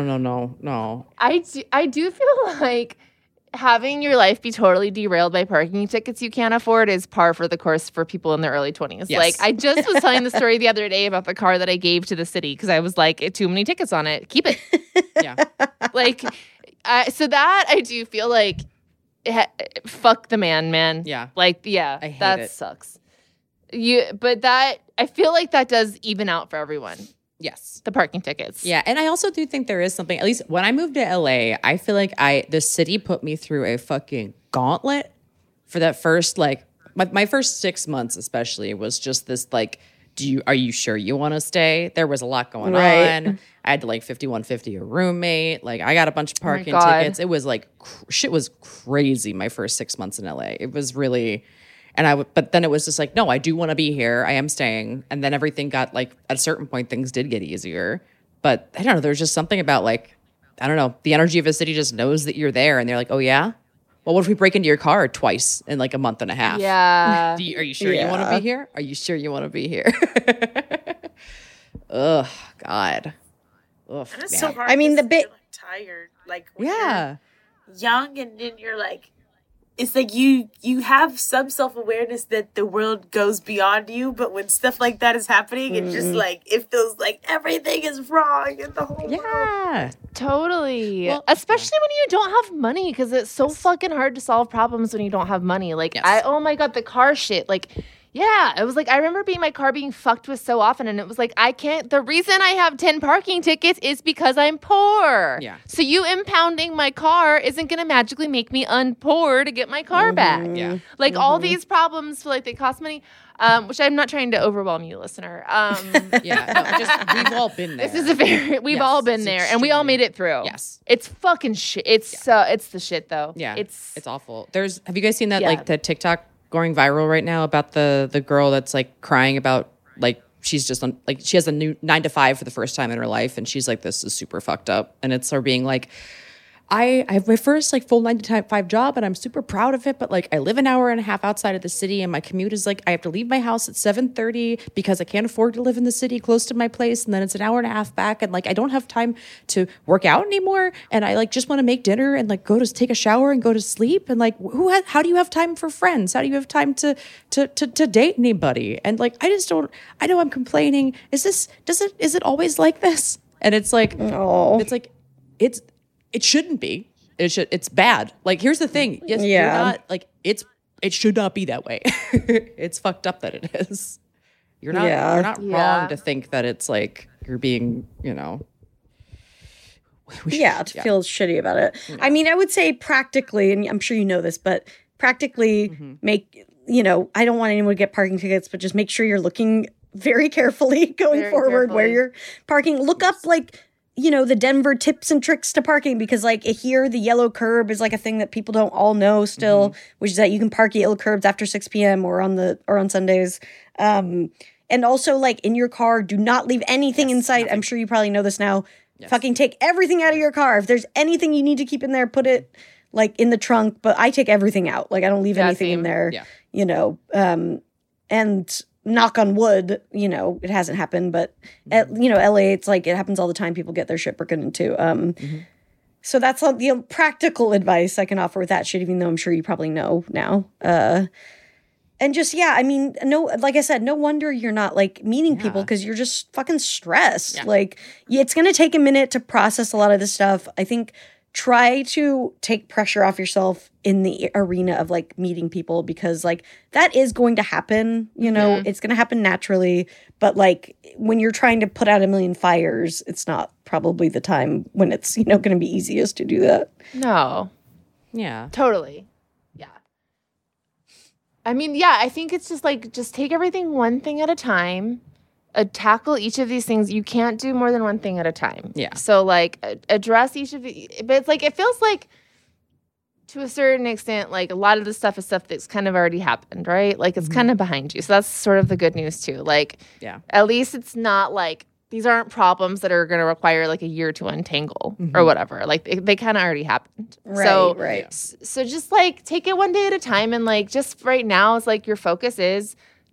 [SPEAKER 7] I do feel like having your life be totally derailed by parking tickets you can't afford is par for the course for people in their early 20s.
[SPEAKER 4] Yes.
[SPEAKER 7] Like, I just was telling the story the other day about the car that I gave to the city because I was like, too many tickets on it. Keep it.
[SPEAKER 4] Yeah.
[SPEAKER 7] Like, so that I do feel like, fuck the man.
[SPEAKER 4] Yeah.
[SPEAKER 7] Like, yeah,
[SPEAKER 4] I hate
[SPEAKER 7] that
[SPEAKER 4] it.
[SPEAKER 7] sucks. But that, I feel like that does even out for everyone.
[SPEAKER 4] Yes.
[SPEAKER 7] The parking tickets.
[SPEAKER 4] Yeah, and I also do think there is something, at least when I moved to LA, I feel like the city put me through a fucking gauntlet for that first, like, my first 6 months especially was just this, like, are you sure you want to stay? There was a lot going on. I had to, like, 5150 a roommate. Like, I got a bunch of parking tickets. It was like, shit was crazy my first 6 months in LA. It was really... but then it was just like, no, I do want to be here. I am staying. And then everything got like, at a certain point, things did get easier. But I don't know. There's just something about like, I don't know. The energy of a city just knows that you're there. And they're like, oh, yeah? Well, what if we break into your car twice in like a month and a half?
[SPEAKER 7] Yeah.
[SPEAKER 4] Are you sure you want to be here? Are you sure you want to be here? Ugh, God. Ugh,
[SPEAKER 1] And it's
[SPEAKER 4] man.
[SPEAKER 1] so hard.
[SPEAKER 3] I mean, the
[SPEAKER 1] 'cause
[SPEAKER 3] bit-
[SPEAKER 1] you're, like, tired. Like, when
[SPEAKER 4] Yeah.
[SPEAKER 1] you're young, and then you're like, it's like you have some self-awareness that the world goes beyond you, but when stuff like that is happening, it's just like, it feels like everything is wrong in the whole world.
[SPEAKER 4] Yeah.
[SPEAKER 7] Totally.
[SPEAKER 4] Well,
[SPEAKER 7] especially when you don't have money because it's so fucking hard to solve problems when you don't have money. Like,
[SPEAKER 4] Yes.
[SPEAKER 7] oh my God, the car shit. Like, yeah, it was like, I remember my car being fucked with so often. And it was like, the reason I have 10 parking tickets is because I'm poor.
[SPEAKER 4] Yeah.
[SPEAKER 7] So you impounding my car isn't going to magically make me unpoor to get my car back.
[SPEAKER 4] Yeah.
[SPEAKER 7] Like, all these problems, like, they cost money. Which I'm not trying to overwhelm you, listener.
[SPEAKER 4] Yeah. No, we've all been there.
[SPEAKER 7] This is we've
[SPEAKER 4] Yes,
[SPEAKER 7] all been
[SPEAKER 4] it's
[SPEAKER 7] there, and we all made it through.
[SPEAKER 4] Yes.
[SPEAKER 7] It's fucking shit. It's the shit though.
[SPEAKER 4] Yeah,
[SPEAKER 7] it's
[SPEAKER 4] it's awful. Have you guys seen that
[SPEAKER 7] Yeah.
[SPEAKER 4] like the TikTok going viral right now about the girl that's like crying about like she's just on like she has a new 9 to 5 for the first time in her life and she's like this is super fucked up and it's her being like I have my first like full 9 to 5 job and I'm super proud of it, but like I live an hour and a half outside of the city and my commute is like I have to leave my house at 7:30 because I can't afford to live in the city close to my place and then it's an hour and a half back and like I don't have time to work out anymore and I like just want to make dinner and like go to take a shower and go to sleep and like how do you have time for friends? How do you have time to date anybody? And like I know I'm complaining. Is it always like this? And it's like it shouldn't be. It's bad. Like, here's the thing. Yes,
[SPEAKER 3] Yeah.
[SPEAKER 4] you're not like it should not be that way. It's fucked up that it is. You're not
[SPEAKER 7] Yeah.
[SPEAKER 4] wrong to think that it's like you're being, you know.
[SPEAKER 3] To feel shitty about it. I mean, I would say practically, and I'm sure you know this, but practically make, I don't want anyone to get parking tickets, but just make sure you're looking very carefully going
[SPEAKER 7] Very
[SPEAKER 3] forward where
[SPEAKER 7] carefully.
[SPEAKER 3] you're parking. Look up like, the Denver tips and tricks to parking because like here the yellow curb is like a thing that people don't all know still, which is that you can park at yellow curbs after 6 p.m. or on Sundays. And also like in your car, do not leave anything inside. I'm sure you probably know this now.
[SPEAKER 4] Yes.
[SPEAKER 3] Fucking take everything out of your car. If there's anything you need to keep in there, put it like in the trunk, but I take everything out. Like I don't leave anything in
[SPEAKER 7] same.
[SPEAKER 3] there,
[SPEAKER 4] Yeah.
[SPEAKER 3] and knock on wood, it hasn't happened, but at, LA, it's like, it happens all the time. People get their shit broken into. So that's all the practical advice I can offer with that shit, even though I'm sure you probably know now. And just, like I said, no wonder you're not like meeting people because you're just fucking stressed.
[SPEAKER 4] Yeah.
[SPEAKER 3] Like it's going to take a minute to process a lot of this stuff. I think try to take pressure off yourself in the arena of like meeting people because like that is going to happen, it's going to happen naturally. But like when you're trying to put out a million fires, it's not probably the time when it's, going to be easiest to do that.
[SPEAKER 7] no,
[SPEAKER 4] Yeah.
[SPEAKER 7] totally, yeah. I mean, yeah, I think it's just take everything one thing at a time. Tackle each of these things. You can't do more than one thing at a time.
[SPEAKER 4] Yeah.
[SPEAKER 7] So like address each of the, but it's like, it feels like to a certain extent, like a lot of this stuff is stuff that's kind of already happened, right? Like it's kind of behind you. So that's sort of the good news too. Like,
[SPEAKER 4] Yeah.
[SPEAKER 7] at least it's not like, these aren't problems that are going to require like a year to untangle or whatever. Like they kind of already happened. So,
[SPEAKER 3] right.
[SPEAKER 7] So just like take it one day at a time. And like, just right now it's like your focus is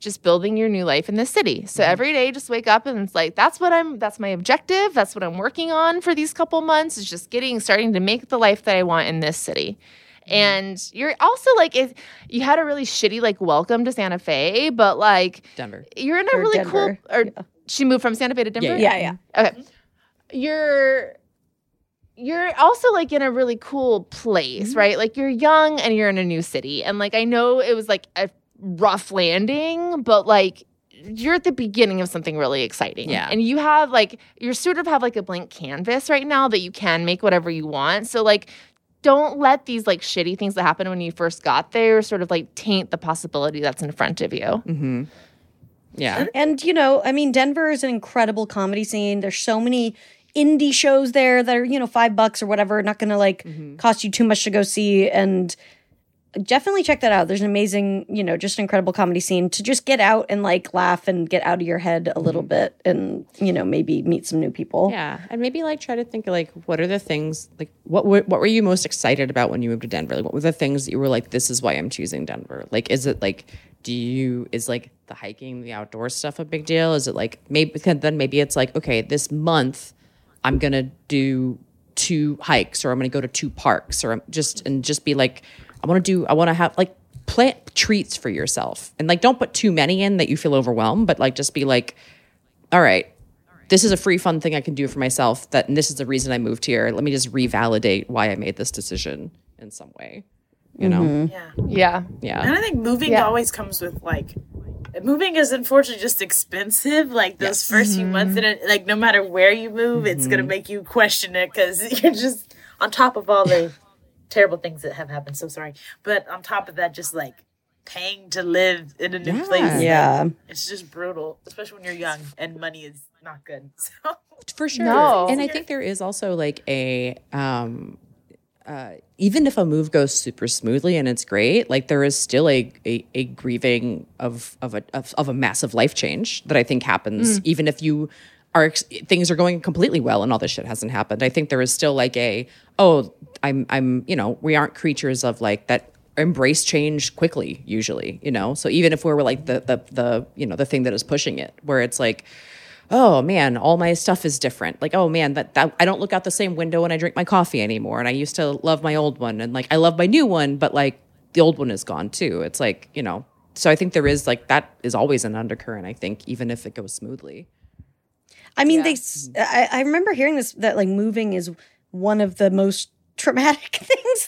[SPEAKER 7] just building your new life in this city. So every day just wake up and it's like, that's my objective. That's what I'm working on for these couple months, is just starting to make the life that I want in this city. And you're also like, you had a really shitty like welcome to Santa Fe, but like
[SPEAKER 4] Denver.
[SPEAKER 7] You're in a really
[SPEAKER 3] Denver.
[SPEAKER 7] cool, or she moved from Santa Fe to Denver?
[SPEAKER 3] Yeah.
[SPEAKER 7] Okay. You're also like in a really cool place, right? Like you're young and you're in a new city. And like I know it was like a rough landing, but like you're at the beginning of something really exciting.
[SPEAKER 4] Yeah.
[SPEAKER 7] And you have like, you sort of have like a blank canvas right now that you can make whatever you want. So like, don't let these like shitty things that happened when you first got there sort of like taint the possibility that's in front of you.
[SPEAKER 4] Mm-hmm. Yeah.
[SPEAKER 3] And, you know, I mean, Denver is an incredible comedy scene. There's so many indie shows there that are, you know, $5 or whatever, not going to like cost you too much to go see. And definitely check that out. There's an amazing, you know, just an incredible comedy scene to just get out and like laugh and get out of your head a little bit and, you know, maybe meet some new people.
[SPEAKER 4] Yeah. And maybe like try to think like, what are the things, like what were you most excited about when you moved to Denver? Like what were the things that you were like, this is why I'm choosing Denver? Like, is it like, is like the hiking, the outdoor stuff a big deal? Is it like, maybe it's like, okay, this month I'm going to do 2 hikes or I'm going to go to 2 parks or just be like, I want to have like plan treats for yourself and like don't put too many in that you feel overwhelmed, but like just be like, all right, this is a free fun thing I can do for myself and this is the reason I moved here. Let me just revalidate why I made this decision in some way, you know?
[SPEAKER 7] Yeah.
[SPEAKER 1] And I think moving always comes with like, moving is unfortunately just expensive. Like those first few months, and like no matter where you move, it's gonna make you question it because you're just on top of all the terrible things that have happened. So sorry, but on top of that, just like paying to live in a new place.
[SPEAKER 3] Yeah,
[SPEAKER 1] it's just brutal, especially when you're young and money is not good. So
[SPEAKER 4] for sure,
[SPEAKER 7] No.
[SPEAKER 4] And I think there is also like a. Even if a move goes super smoothly and it's great, like there is still a grieving of a massive life change that I think happens even if you things are going completely well and all this shit hasn't happened. I think there is still like I'm you know, we aren't creatures of like that embrace change quickly usually, you know. So even if we're like the you know the thing that is pushing it, where it's like, oh man, all my stuff is different. Like, oh man, that I don't look out the same window when I drink my coffee anymore. And I used to love my old one, and like I love my new one, but like the old one is gone too. It's like, you know. So I think there is like that is always an undercurrent. I think even if it goes smoothly.
[SPEAKER 3] I mean, I remember hearing this that like moving is one of the most traumatic things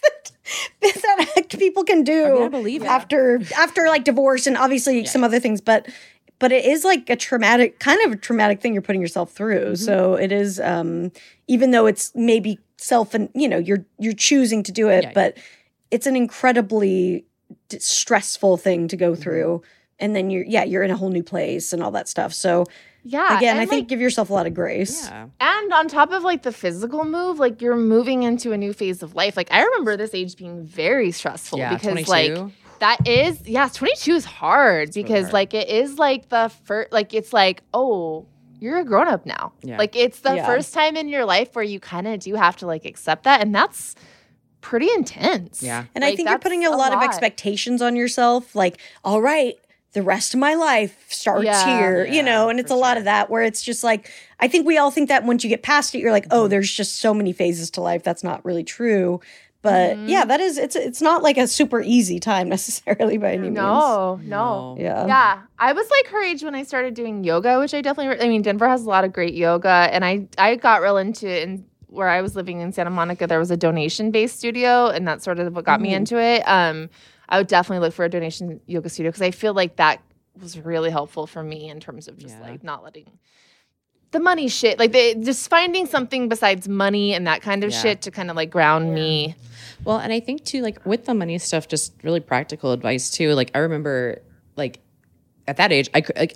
[SPEAKER 3] that people can do.
[SPEAKER 4] I mean, I believe it.
[SPEAKER 3] after like divorce and obviously some other things, but it is like a traumatic thing you're putting yourself through. So it is, even though it's maybe and you know you're choosing to do it, but it's an incredibly stressful thing to go through, and then you're in a whole new place and all that stuff. So.
[SPEAKER 7] Yeah.
[SPEAKER 3] Again, I
[SPEAKER 7] like,
[SPEAKER 3] think give yourself a lot of grace.
[SPEAKER 4] Yeah.
[SPEAKER 7] And on top of like the physical move, like you're moving into a new phase of life. Like I remember this age being very stressful because
[SPEAKER 4] 22.
[SPEAKER 7] like that is 22 is hard because
[SPEAKER 4] hard.
[SPEAKER 7] like it is like the first like it's like, oh, you're a grown up now.
[SPEAKER 4] Yeah.
[SPEAKER 7] Like it's the first time in your life where you kind of do have to like accept that, and that's pretty intense.
[SPEAKER 4] Yeah.
[SPEAKER 3] And I think you're putting a lot of expectations on yourself. Like, all right, the rest of my life starts here, you know, and it's a lot of that where it's just like, I think we all think that once you get past it, you're like, oh, there's just so many phases to life. That's not really true. But yeah, that is, it's not like a super easy time necessarily by any means.
[SPEAKER 7] No.
[SPEAKER 3] Yeah.
[SPEAKER 7] Yeah. I was like her age when I started doing yoga, which I definitely, I mean, Denver has a lot of great yoga, and I got real into it. And where I was living in Santa Monica, there was a donation-based studio, and that's sort of what got me into it. I would definitely look for a donation yoga studio because I feel like that was really helpful for me in terms of just like not letting the money shit, like just finding something besides money and that kind of shit to kind of like ground me.
[SPEAKER 4] Well, and I think too, like with the money stuff, just really practical advice too. Like I remember, like at that age, I could like.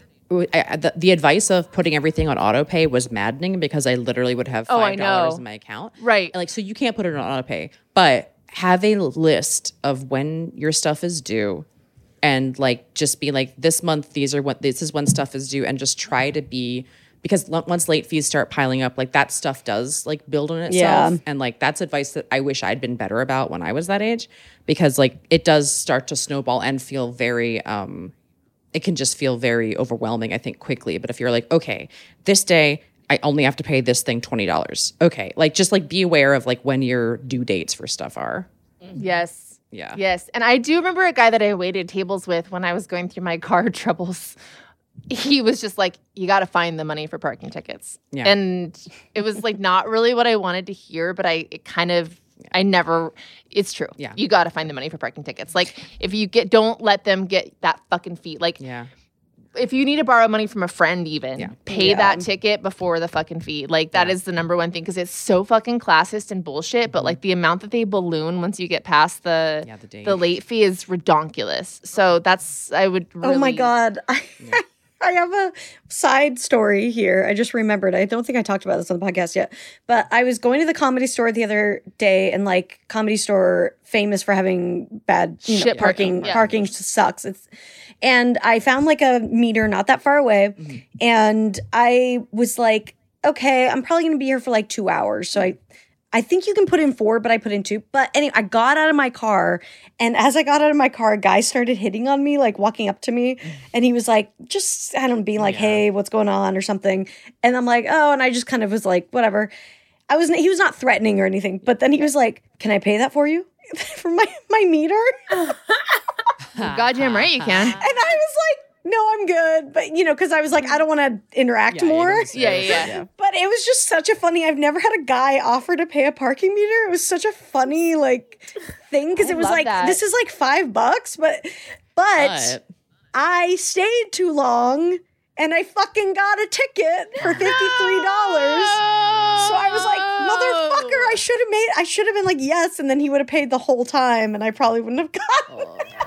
[SPEAKER 4] The advice of putting everything on auto pay was maddening because I literally would have $5 in my account.
[SPEAKER 7] Right.
[SPEAKER 4] And like, so you can't put it on auto pay, but have a list of when your stuff is due and like just be like, this month, this is when stuff is due, and just try to be, because once late fees start piling up, like that stuff does like build on itself.
[SPEAKER 3] Yeah.
[SPEAKER 4] And like that's advice that I wish I'd been better about when I was that age, because like it does start to snowball and feel very it can just feel very overwhelming, I think, quickly. But if you're like, okay, this day I only have to pay this thing $20. Okay, like just like be aware of like when your due dates for stuff are.
[SPEAKER 7] Yes.
[SPEAKER 4] Yeah.
[SPEAKER 7] Yes. And I do remember a guy that I waited tables with when I was going through my car troubles. He was just like, you got to find the money for parking tickets.
[SPEAKER 4] Yeah.
[SPEAKER 7] And it was like not really what I wanted to hear, but it's true.
[SPEAKER 4] Yeah.
[SPEAKER 7] You got to find the money for parking tickets. Like if you don't let them get that fucking fee. Like if you need to borrow money from a friend even, pay that ticket before the fucking fee. Like that is the number one thing because it's so fucking classist and bullshit. But like the amount that they balloon once you get past the late fee is redonkulous. So I would really...
[SPEAKER 3] Oh my God. I have a side story here. I just remembered. I don't think I talked about this on the podcast yet. But I was going to the Comedy Store the other day, and like Comedy Store famous for having bad parking. Parking sucks. And I found like a meter not that far away, and I was like, okay, I'm probably gonna be here for like 2 hours. So I think you can put in 4, but I put in 2. But anyway, I got out of my car, and as I got out of my car, a guy started hitting on me, like walking up to me, and he was like, just, I don't know, being like, hey, what's going on or something. And I'm like, oh, and I just kind of was like, whatever. He was not threatening or anything, but then he was like, can I pay that for you? For my meter?
[SPEAKER 7] Goddamn right you can.
[SPEAKER 3] And I was like, no, I'm good. But, because I was like, I don't want to interact more.
[SPEAKER 7] Yeah.
[SPEAKER 3] But it was just such a funny, I've never had a guy offer to pay a parking meter. It was such a funny, thing. Because it was like, this is like $5, but I stayed too long and I fucking got a ticket for $53. So I was like, motherfucker, I should have been like, yes. And then he would have paid the whole time and I probably wouldn't have gotten it.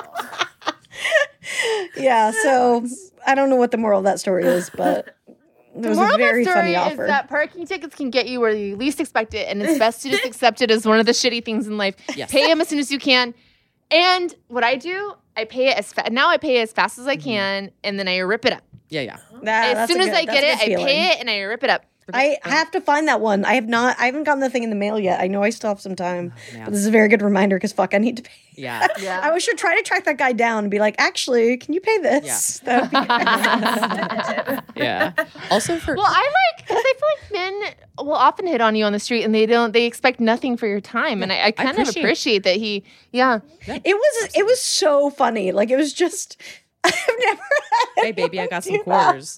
[SPEAKER 3] Yeah, so I don't know what the moral of that story is, but it was a very funny offer.
[SPEAKER 7] The moral of the story is that parking tickets can get you where you least expect it, and it's best to just accept it as one of the shitty things in life.
[SPEAKER 4] Yes.
[SPEAKER 7] Pay them as soon as you can. And what I do, I pay it I pay it as fast as I can, and then I rip it up.
[SPEAKER 4] Yeah.
[SPEAKER 7] As soon as I get it, I pay it and I rip it up.
[SPEAKER 3] I have to find that one. I haven't gotten the thing in the mail yet. I know I still have some time. But this is a very good reminder because I need to pay.
[SPEAKER 4] Yeah.
[SPEAKER 3] I should try to track that guy down and be like, actually, can you pay this?
[SPEAKER 4] Yeah.
[SPEAKER 3] That would be
[SPEAKER 4] Yeah. Also for
[SPEAKER 7] because I feel like men will often hit on you on the street and they expect nothing for your time. And I kind of appreciate that It
[SPEAKER 3] was so funny. Like it was just I've never had
[SPEAKER 4] hey baby, I got some quarters.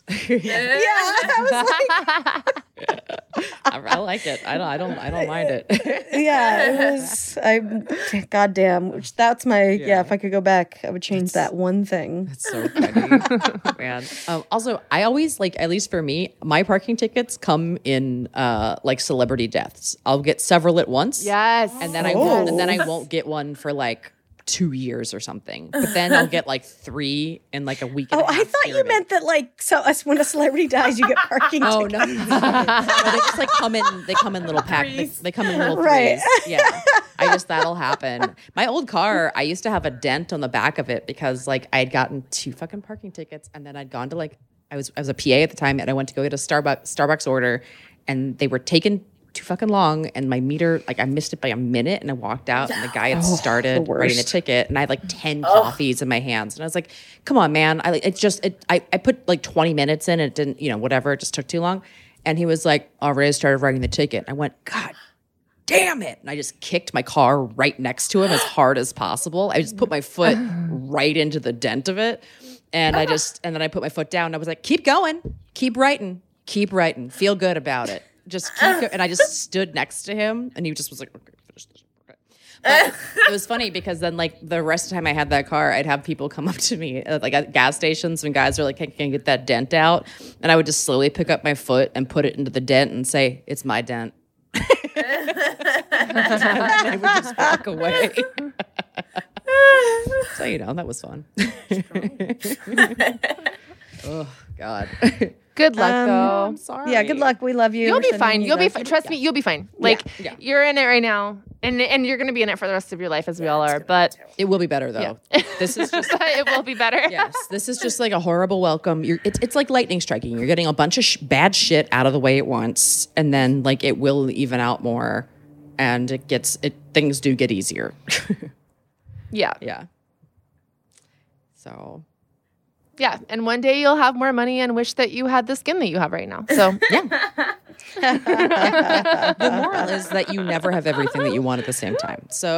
[SPEAKER 3] I was like
[SPEAKER 4] I like it. I don't mind it.
[SPEAKER 3] It was goddamn. That's my if I could go back, I would change that one thing.
[SPEAKER 4] That's so funny. Man. Also, I always at least for me, my parking tickets come in celebrity deaths. I'll get several at once.
[SPEAKER 7] Yes.
[SPEAKER 4] And then I won't get one for 2 years or something. But then I'll get 3 in a week.
[SPEAKER 3] Oh, I thought you meant that when a celebrity dies, you get parking tickets.
[SPEAKER 4] Oh no. They just come in. They come in little packs. They come in little threes.
[SPEAKER 3] Right.
[SPEAKER 4] Yeah. That'll happen. My old car, I used to have a dent on the back of it because I had gotten 2 fucking parking tickets, and then I'd gone to I was a PA at the time, and I went to go get a Starbucks order, and they were taking too fucking long, and my meter, I missed it by a minute, and I walked out, and the guy had started writing the ticket, and I had 10 coffees in my hands, and I was like, come on, man. I put 20 minutes in, and it didn't, whatever, it just took too long. And he was like, already started writing the ticket. I went, God damn it. And I just kicked my car right next to him as hard as possible. I just put my foot right into the dent of it. And then I put my foot down, and I was like, keep going, keep writing, feel good about it. Just keep going. And I just stood next to him, and he just was like, okay, finish this. Okay. But it was funny because then the rest of the time I had that car, I'd have people come up to me at gas stations when guys are like, hey, can you get that dent out? And I would just slowly pick up my foot and put it into the dent and say, it's my dent. And I would just walk away. So, that was fun. Oh, God.
[SPEAKER 7] Good luck, though.
[SPEAKER 4] I'm sorry.
[SPEAKER 3] Yeah, good luck. We love you.
[SPEAKER 7] You'll
[SPEAKER 3] We're
[SPEAKER 7] be
[SPEAKER 3] sending
[SPEAKER 7] fine.
[SPEAKER 3] you
[SPEAKER 7] You'll be
[SPEAKER 3] guys-
[SPEAKER 7] fine. Trust me, you'll be fine. You're in it right now, and you're going to be in it for the rest of your life, as we all are. But
[SPEAKER 4] it will be better, though. This is just
[SPEAKER 7] it will be better.
[SPEAKER 4] yes. This is just a horrible welcome. It's like lightning striking. You're getting a bunch of bad shit out of the way at once, and then it will even out more, and things do get easier.
[SPEAKER 7] Yeah.
[SPEAKER 4] Yeah. So,
[SPEAKER 7] Yeah, and one day you'll have more money and wish that you had the skin that you have right now. So
[SPEAKER 4] Yeah. The moral is that you never have everything that you want at the same time. So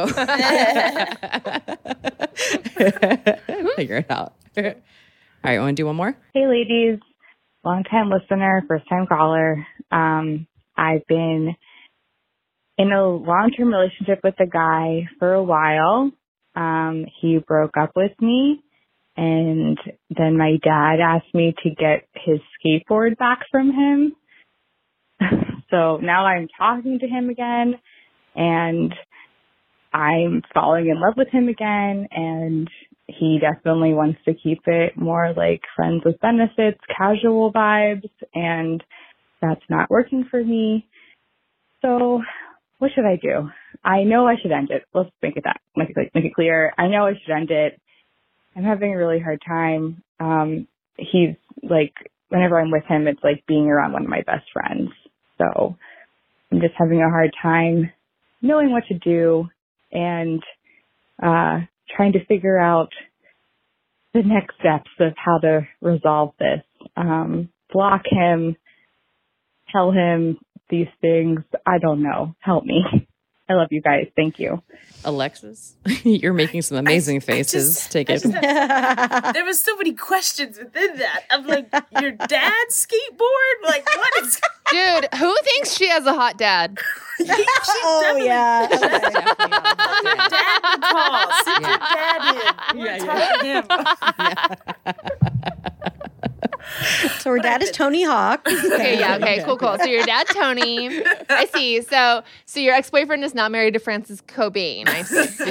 [SPEAKER 4] figure it out. All right, want to do one more?
[SPEAKER 11] Hey, ladies. Long-time listener, first-time caller. I've been in a long-term relationship with a guy for a while. He broke up with me, and then my dad asked me to get his skateboard back from him. So now I'm talking to him again, and I'm falling in love with him again, and he definitely wants to keep it more like friends with benefits, casual vibes, and that's not working for me. So what should I do? I know I should end it. Let's make it clear. I know I should end it. I'm having a really hard time. He's like, whenever I'm with him, it's like being around one of my best friends. So I'm just having a hard time knowing what to do and trying to figure out the next steps of how to resolve this. Block him, tell him these things. I don't know. Help me. I love you guys. Thank you.
[SPEAKER 4] Alexis, you're making some amazing faces. Take it.
[SPEAKER 1] There was so many questions within that. I'm like, your dad's skateboard? Like, what is...
[SPEAKER 7] dude, who thinks she has a hot dad?
[SPEAKER 3] Oh, yeah.
[SPEAKER 1] Your dad would call. Send your dad in. We're talking to him.
[SPEAKER 3] So her dad is Tony Hawk.
[SPEAKER 7] Okay, yeah, okay, cool. So your dad, Tony. I see. So your ex-boyfriend is not married to Francis Cobain. I see.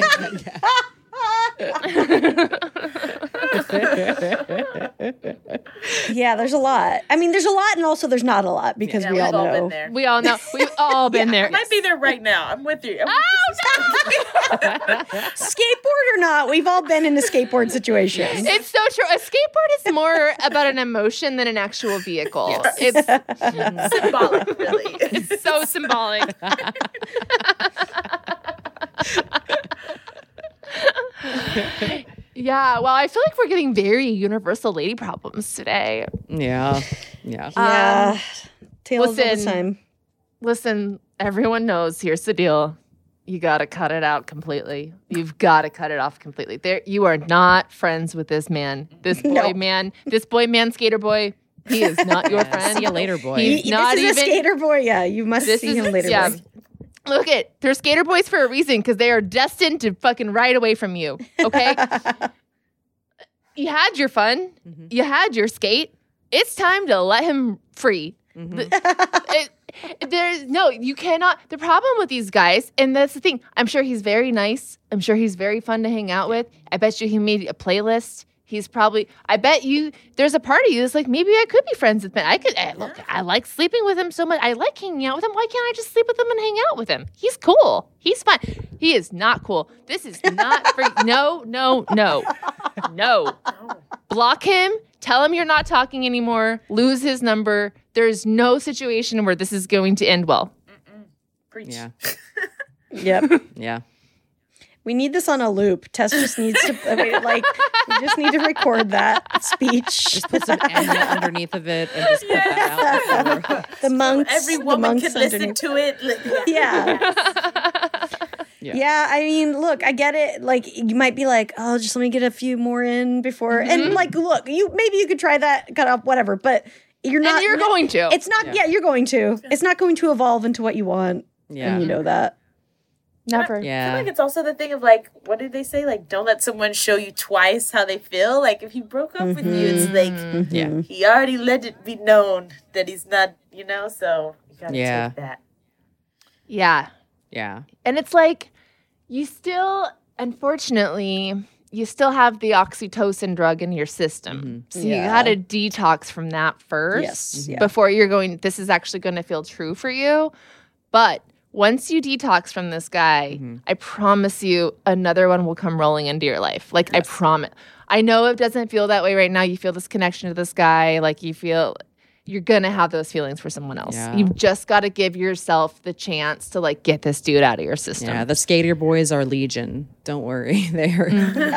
[SPEAKER 3] Yeah, there's a lot. I mean, there's a lot, and also there's not a lot because we all know.
[SPEAKER 1] Been there.
[SPEAKER 7] We all know. We've all been there.
[SPEAKER 1] I might be there right now. I'm with you.
[SPEAKER 3] Skateboard or not, we've all been in a skateboard situation.
[SPEAKER 7] It's so true. A skateboard is more about an emotion than an actual vehicle. It's
[SPEAKER 1] symbolic, really.
[SPEAKER 7] It's so symbolic. Yeah, well, I feel like we're getting very universal lady problems today.
[SPEAKER 4] Yeah.
[SPEAKER 3] Tales of the time.
[SPEAKER 7] Listen, everyone knows, here's the deal. You got to cut it out completely. You've got to cut it off completely. You are not friends with this man. This boy man, skater boy. He is not your friend.
[SPEAKER 4] See you later, boy.
[SPEAKER 3] This is a skater boy. Yeah, you must see him later.
[SPEAKER 7] Yeah.
[SPEAKER 3] Boy.
[SPEAKER 7] Look, they're skater boys for a reason because they are destined to fucking ride away from you. Okay, you had your fun, you had your skate. It's time to let him free. You cannot. The problem with these guys, and that's the thing. I'm sure he's very nice. I'm sure he's very fun to hang out with. I bet you he made a playlist. He's probably, I bet you, there's a part of you that's like, maybe I could be friends with him. I like sleeping with him so much. I like hanging out with him. Why can't I just sleep with him and hang out with him? He's cool. He's fun. He is not cool. This is not for, no. Block him. Tell him you're not talking anymore. Lose his number. There's no situation where this is going to end well.
[SPEAKER 1] Preach.
[SPEAKER 4] Yeah.
[SPEAKER 3] Yep.
[SPEAKER 4] Yeah.
[SPEAKER 3] We need this on a loop. Tess just needs to, we just need to record that speech.
[SPEAKER 4] Just put some Enya underneath of it and just put that out.
[SPEAKER 3] The monks.
[SPEAKER 1] So every woman can listen to it.
[SPEAKER 3] Yeah, I mean, look, I get it. Like, you might be like, oh, just let me get a few more in before. And like, look, maybe you could try that, cut off, whatever, but you're not.
[SPEAKER 7] And you're going to.
[SPEAKER 3] It's not, you're going to. It's not going to evolve into what you want.
[SPEAKER 4] Yeah.
[SPEAKER 3] And you know that.
[SPEAKER 7] Never.
[SPEAKER 1] I feel like it's also the thing of like, what did they say? Like, don't let someone show you twice how they feel. Like, if he broke up with you, it's like, he already let it be known that he's not, so you gotta take that.
[SPEAKER 7] Yeah.
[SPEAKER 4] Yeah.
[SPEAKER 7] And it's like, you still, unfortunately, you still have the oxytocin drug in your system. So you got to detox from that first before you're going, this is actually going to feel true for you. But once you detox from this guy, I promise you another one will come rolling into your life. Like, I promise. I know it doesn't feel that way right now. You feel this connection to this guy. Like, you feel you're gonna have those feelings for someone else.
[SPEAKER 4] Yeah.
[SPEAKER 7] You've just got to give yourself the chance to like get this dude out of your system.
[SPEAKER 4] Yeah, the skater boys are legion. Don't worry. They're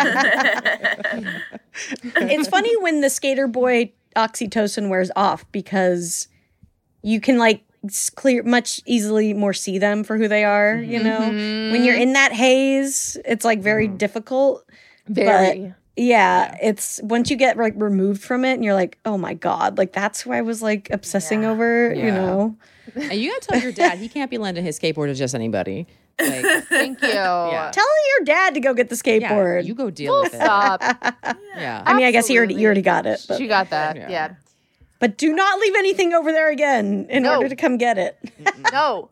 [SPEAKER 3] It's funny when the skater boy oxytocin wears off because you can like much easily more see them for who they are, you know? When you're in that haze, it's like very difficult.
[SPEAKER 7] Very.
[SPEAKER 3] But yeah, it's once you get like removed from it and you're like, oh my God, like that's who I was like obsessing over, you
[SPEAKER 4] Yeah.
[SPEAKER 3] know?
[SPEAKER 4] And you gotta tell your dad he can't be lending his skateboard to just anybody. Like,
[SPEAKER 7] Thank you.
[SPEAKER 4] Yeah.
[SPEAKER 3] Tell your dad to go get the skateboard.
[SPEAKER 4] yeah, you go deal with it.
[SPEAKER 7] Stop.
[SPEAKER 4] Yeah.
[SPEAKER 3] I mean, I guess you already got it. But,
[SPEAKER 7] She got that.
[SPEAKER 4] Yeah.
[SPEAKER 7] Yeah.
[SPEAKER 3] but do not leave anything over there again in
[SPEAKER 7] No.
[SPEAKER 3] order to come get it.
[SPEAKER 7] No.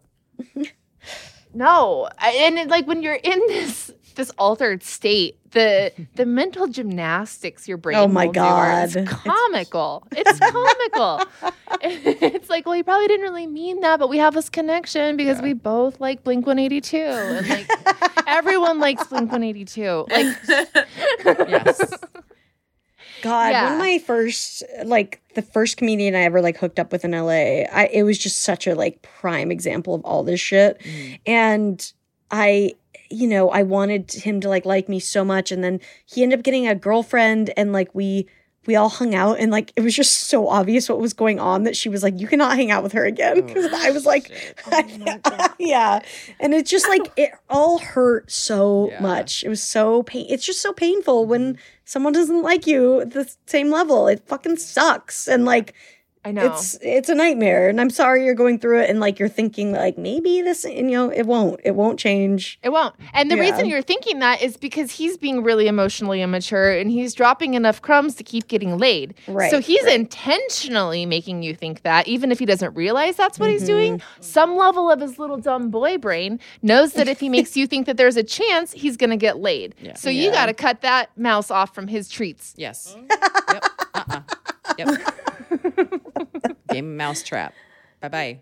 [SPEAKER 7] No. And it, like when you're in this altered state, the mental gymnastics your brain
[SPEAKER 3] Oh my
[SPEAKER 7] will do are-
[SPEAKER 3] God.
[SPEAKER 7] it's comical. It's comical. It's like, well, you probably didn't really mean that, but we have this connection because we both like Blink-182 and like everyone likes Blink-182. Like
[SPEAKER 4] Yes.
[SPEAKER 3] God,
[SPEAKER 7] Yeah.
[SPEAKER 3] one of my first, like, the first comedian I ever, like, hooked up with in LA, it was just such a, like, prime example of all this shit. And I wanted him to, like me so much. And then he ended up getting a girlfriend and, like, we all hung out and, like, it was just so obvious what was going on that she was like, you cannot hang out with her again. Because I was like, yeah. And it's just, like, it all hurt so much. It was so it's just so painful when someone doesn't like you at the same level. It fucking sucks. And like,
[SPEAKER 7] I know.
[SPEAKER 3] it's a nightmare. And I'm sorry you're going through it. And like, you're thinking like, maybe this, and, it won't change.
[SPEAKER 7] It won't. And the
[SPEAKER 3] Yeah.
[SPEAKER 7] reason you're thinking that is because he's being really emotionally immature and he's dropping enough crumbs to keep getting laid.
[SPEAKER 3] Right,
[SPEAKER 7] So he's intentionally making you think that, even if he doesn't realize that's what he's doing. Some level of his little dumb boy brain knows that if he makes you think that there's a chance, he's going to get laid.
[SPEAKER 4] Yeah.
[SPEAKER 7] So you got to cut that mouse off from his treats.
[SPEAKER 4] Yes. Yep. Yep. Game of mousetrap. Bye-bye.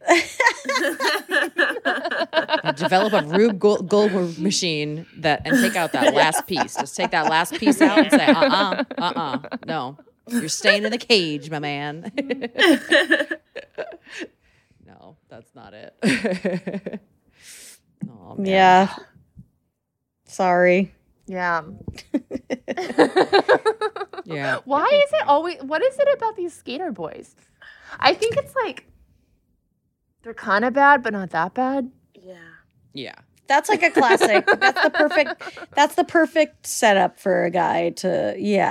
[SPEAKER 4] Develop a Rube Goldberg machine and take out that last piece. Just take that last piece out and say, no. You're staying in the cage, my man. No, that's not it. Oh, man.
[SPEAKER 3] Yeah. Sorry.
[SPEAKER 7] Yeah.
[SPEAKER 4] Yeah.
[SPEAKER 7] Why is it always, what is it about these skater boys? I think it's like, they're kind of bad, but not that bad.
[SPEAKER 4] Yeah.
[SPEAKER 3] That's like a classic. That's the perfect setup for a guy to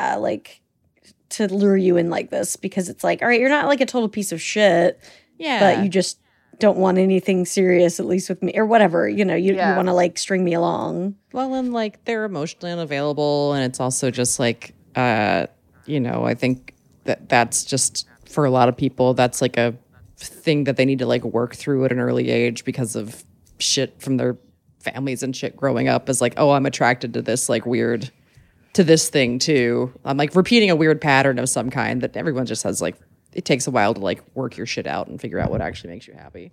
[SPEAKER 3] lure you in like this, because it's like, all right, you're not like a total piece of shit.
[SPEAKER 4] Yeah.
[SPEAKER 3] But you just don't want anything serious, at least with me, or whatever. You want to like string me along.
[SPEAKER 4] Well, and like they're emotionally unavailable, and it's also just like, I think that's just for a lot of people, that's like a thing that they need to like work through at an early age because of shit from their families and shit growing up. Is like, oh, I'm attracted to this like weird, to this thing too. I'm like repeating a weird pattern of some kind that everyone just has like. It takes a while to like work your shit out and figure out what actually makes you happy.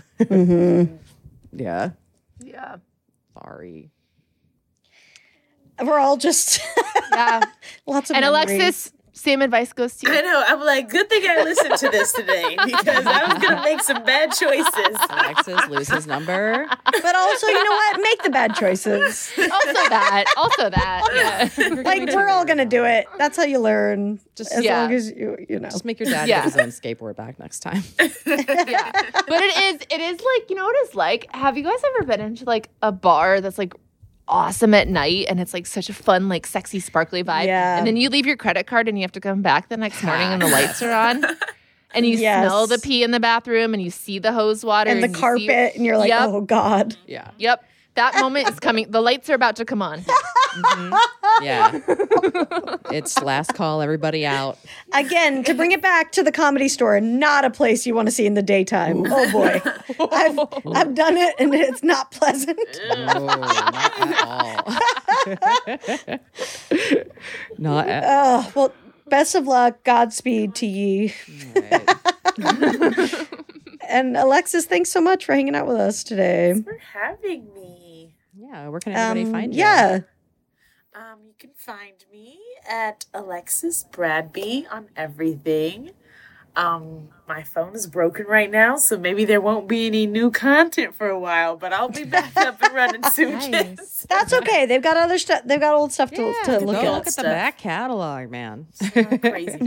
[SPEAKER 4] Yeah.
[SPEAKER 7] Yeah.
[SPEAKER 4] Sorry.
[SPEAKER 3] We're all just
[SPEAKER 7] Yeah.
[SPEAKER 3] lots of
[SPEAKER 7] And
[SPEAKER 3] memories.
[SPEAKER 7] Alexis, same advice goes to you.
[SPEAKER 1] I know. I'm like, good thing I listened to this today because I was gonna make some bad choices.
[SPEAKER 4] Alexis loses number.
[SPEAKER 3] But also, you know what? Make the bad choices.
[SPEAKER 7] Also that. Yeah.
[SPEAKER 3] Like, we're all gonna do it. That's how you learn. Just as
[SPEAKER 7] Yeah.
[SPEAKER 3] long as you know.
[SPEAKER 4] Just make your dad
[SPEAKER 7] Yeah.
[SPEAKER 4] get his own skateboard back next time.
[SPEAKER 7] Yeah. But it is like, you know what it's like? Have you guys ever been into like a bar that's like awesome at night and it's like such a fun, like sexy, sparkly vibe?
[SPEAKER 3] Yeah.
[SPEAKER 7] And then you leave your credit card and you have to come back the next morning and the lights are on. And you
[SPEAKER 3] Yes.
[SPEAKER 7] smell the pee in the bathroom and you see the hose water
[SPEAKER 3] And the
[SPEAKER 7] you
[SPEAKER 3] carpet,
[SPEAKER 7] see-
[SPEAKER 3] and you're like,
[SPEAKER 7] Yep.
[SPEAKER 3] oh God.
[SPEAKER 4] Yeah.
[SPEAKER 7] Yep. That moment is coming. The lights are about to come on.
[SPEAKER 4] Yeah. It's last call, everybody out.
[SPEAKER 3] Again, to bring it back to the Comedy Store, not a place you want to see in the daytime. Oh boy, I've done it, and it's not pleasant.
[SPEAKER 4] No, not at all. Not at
[SPEAKER 3] Oh well, best of luck, Godspeed to ye.
[SPEAKER 4] all.
[SPEAKER 3] And Alexis, thanks so much for hanging out with us today.
[SPEAKER 1] For having me.
[SPEAKER 4] Yeah, where can everybody find you?
[SPEAKER 3] Yeah.
[SPEAKER 1] You can find me at Alexis Bradby on everything. My phone is broken right now, so maybe there won't be any new content for a while, but I'll be back up and running soon.
[SPEAKER 7] Nice.
[SPEAKER 3] That's okay. They've got other stuff. They've got old stuff to look
[SPEAKER 4] Go
[SPEAKER 3] at.
[SPEAKER 4] look at the back catalog, man.
[SPEAKER 1] Crazy.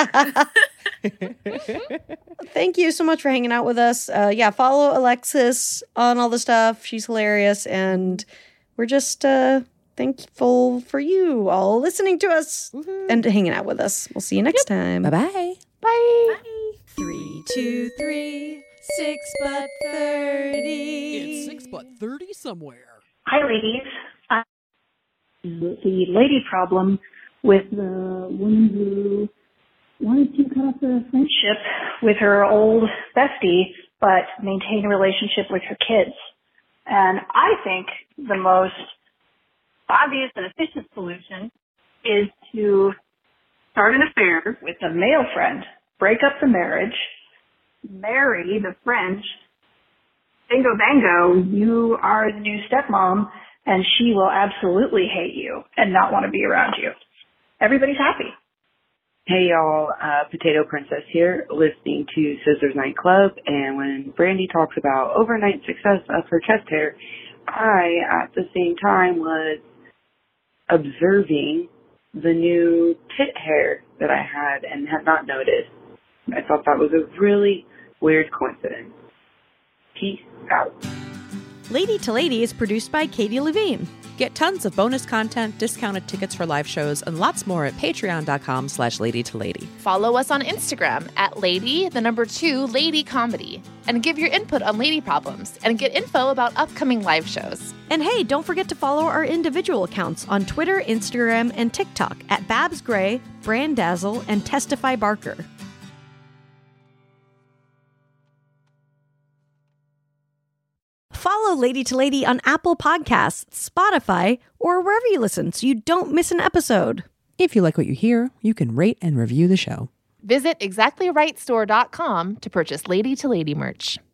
[SPEAKER 3] Thank you so much for hanging out with us. Follow Alexis on all the stuff. She's hilarious, and we're just thankful for you all listening to us and hanging out with us. We'll see you next time.
[SPEAKER 4] Bye-bye.
[SPEAKER 7] Bye.
[SPEAKER 9] 3, 2, 3, 6 but 30.
[SPEAKER 12] It's 6 but 30 somewhere.
[SPEAKER 13] Hi, ladies. The lady problem with the woman who wanted to cut off the friendship with her old bestie, but maintain a relationship with her kids. And I think the most obvious and efficient solution is to start an affair with a male friend, break up the marriage, marry the friend. Bingo bango, you are the new stepmom, and she will absolutely hate you and not want to be around you. Everybody's happy.
[SPEAKER 14] Hey y'all, Potato Princess here, listening to Scissors Night Club, and when Brandy talks about overnight success of her chest hair, I, at the same time, was observing the new tit hair that I had and had not noticed. I thought that was a really weird coincidence. Peace out.
[SPEAKER 3] Lady to Lady is produced by Katie Levine.
[SPEAKER 4] Get tons of bonus content, discounted tickets for live shows, and lots more at patreon.com/ladytolady.
[SPEAKER 7] Follow us on Instagram at lady comedy, and give your input on lady problems and get info about upcoming live shows.
[SPEAKER 3] And hey, don't forget to follow our individual accounts on Twitter, Instagram, and TikTok at Babs Gray, Brandazzle, and Testify Barker. Follow Lady to Lady on Apple Podcasts, Spotify, or wherever you listen so you don't miss an episode.
[SPEAKER 4] If you like what you hear, you can rate and review the show.
[SPEAKER 7] Visit exactlyrightstore.com to purchase Lady to Lady merch.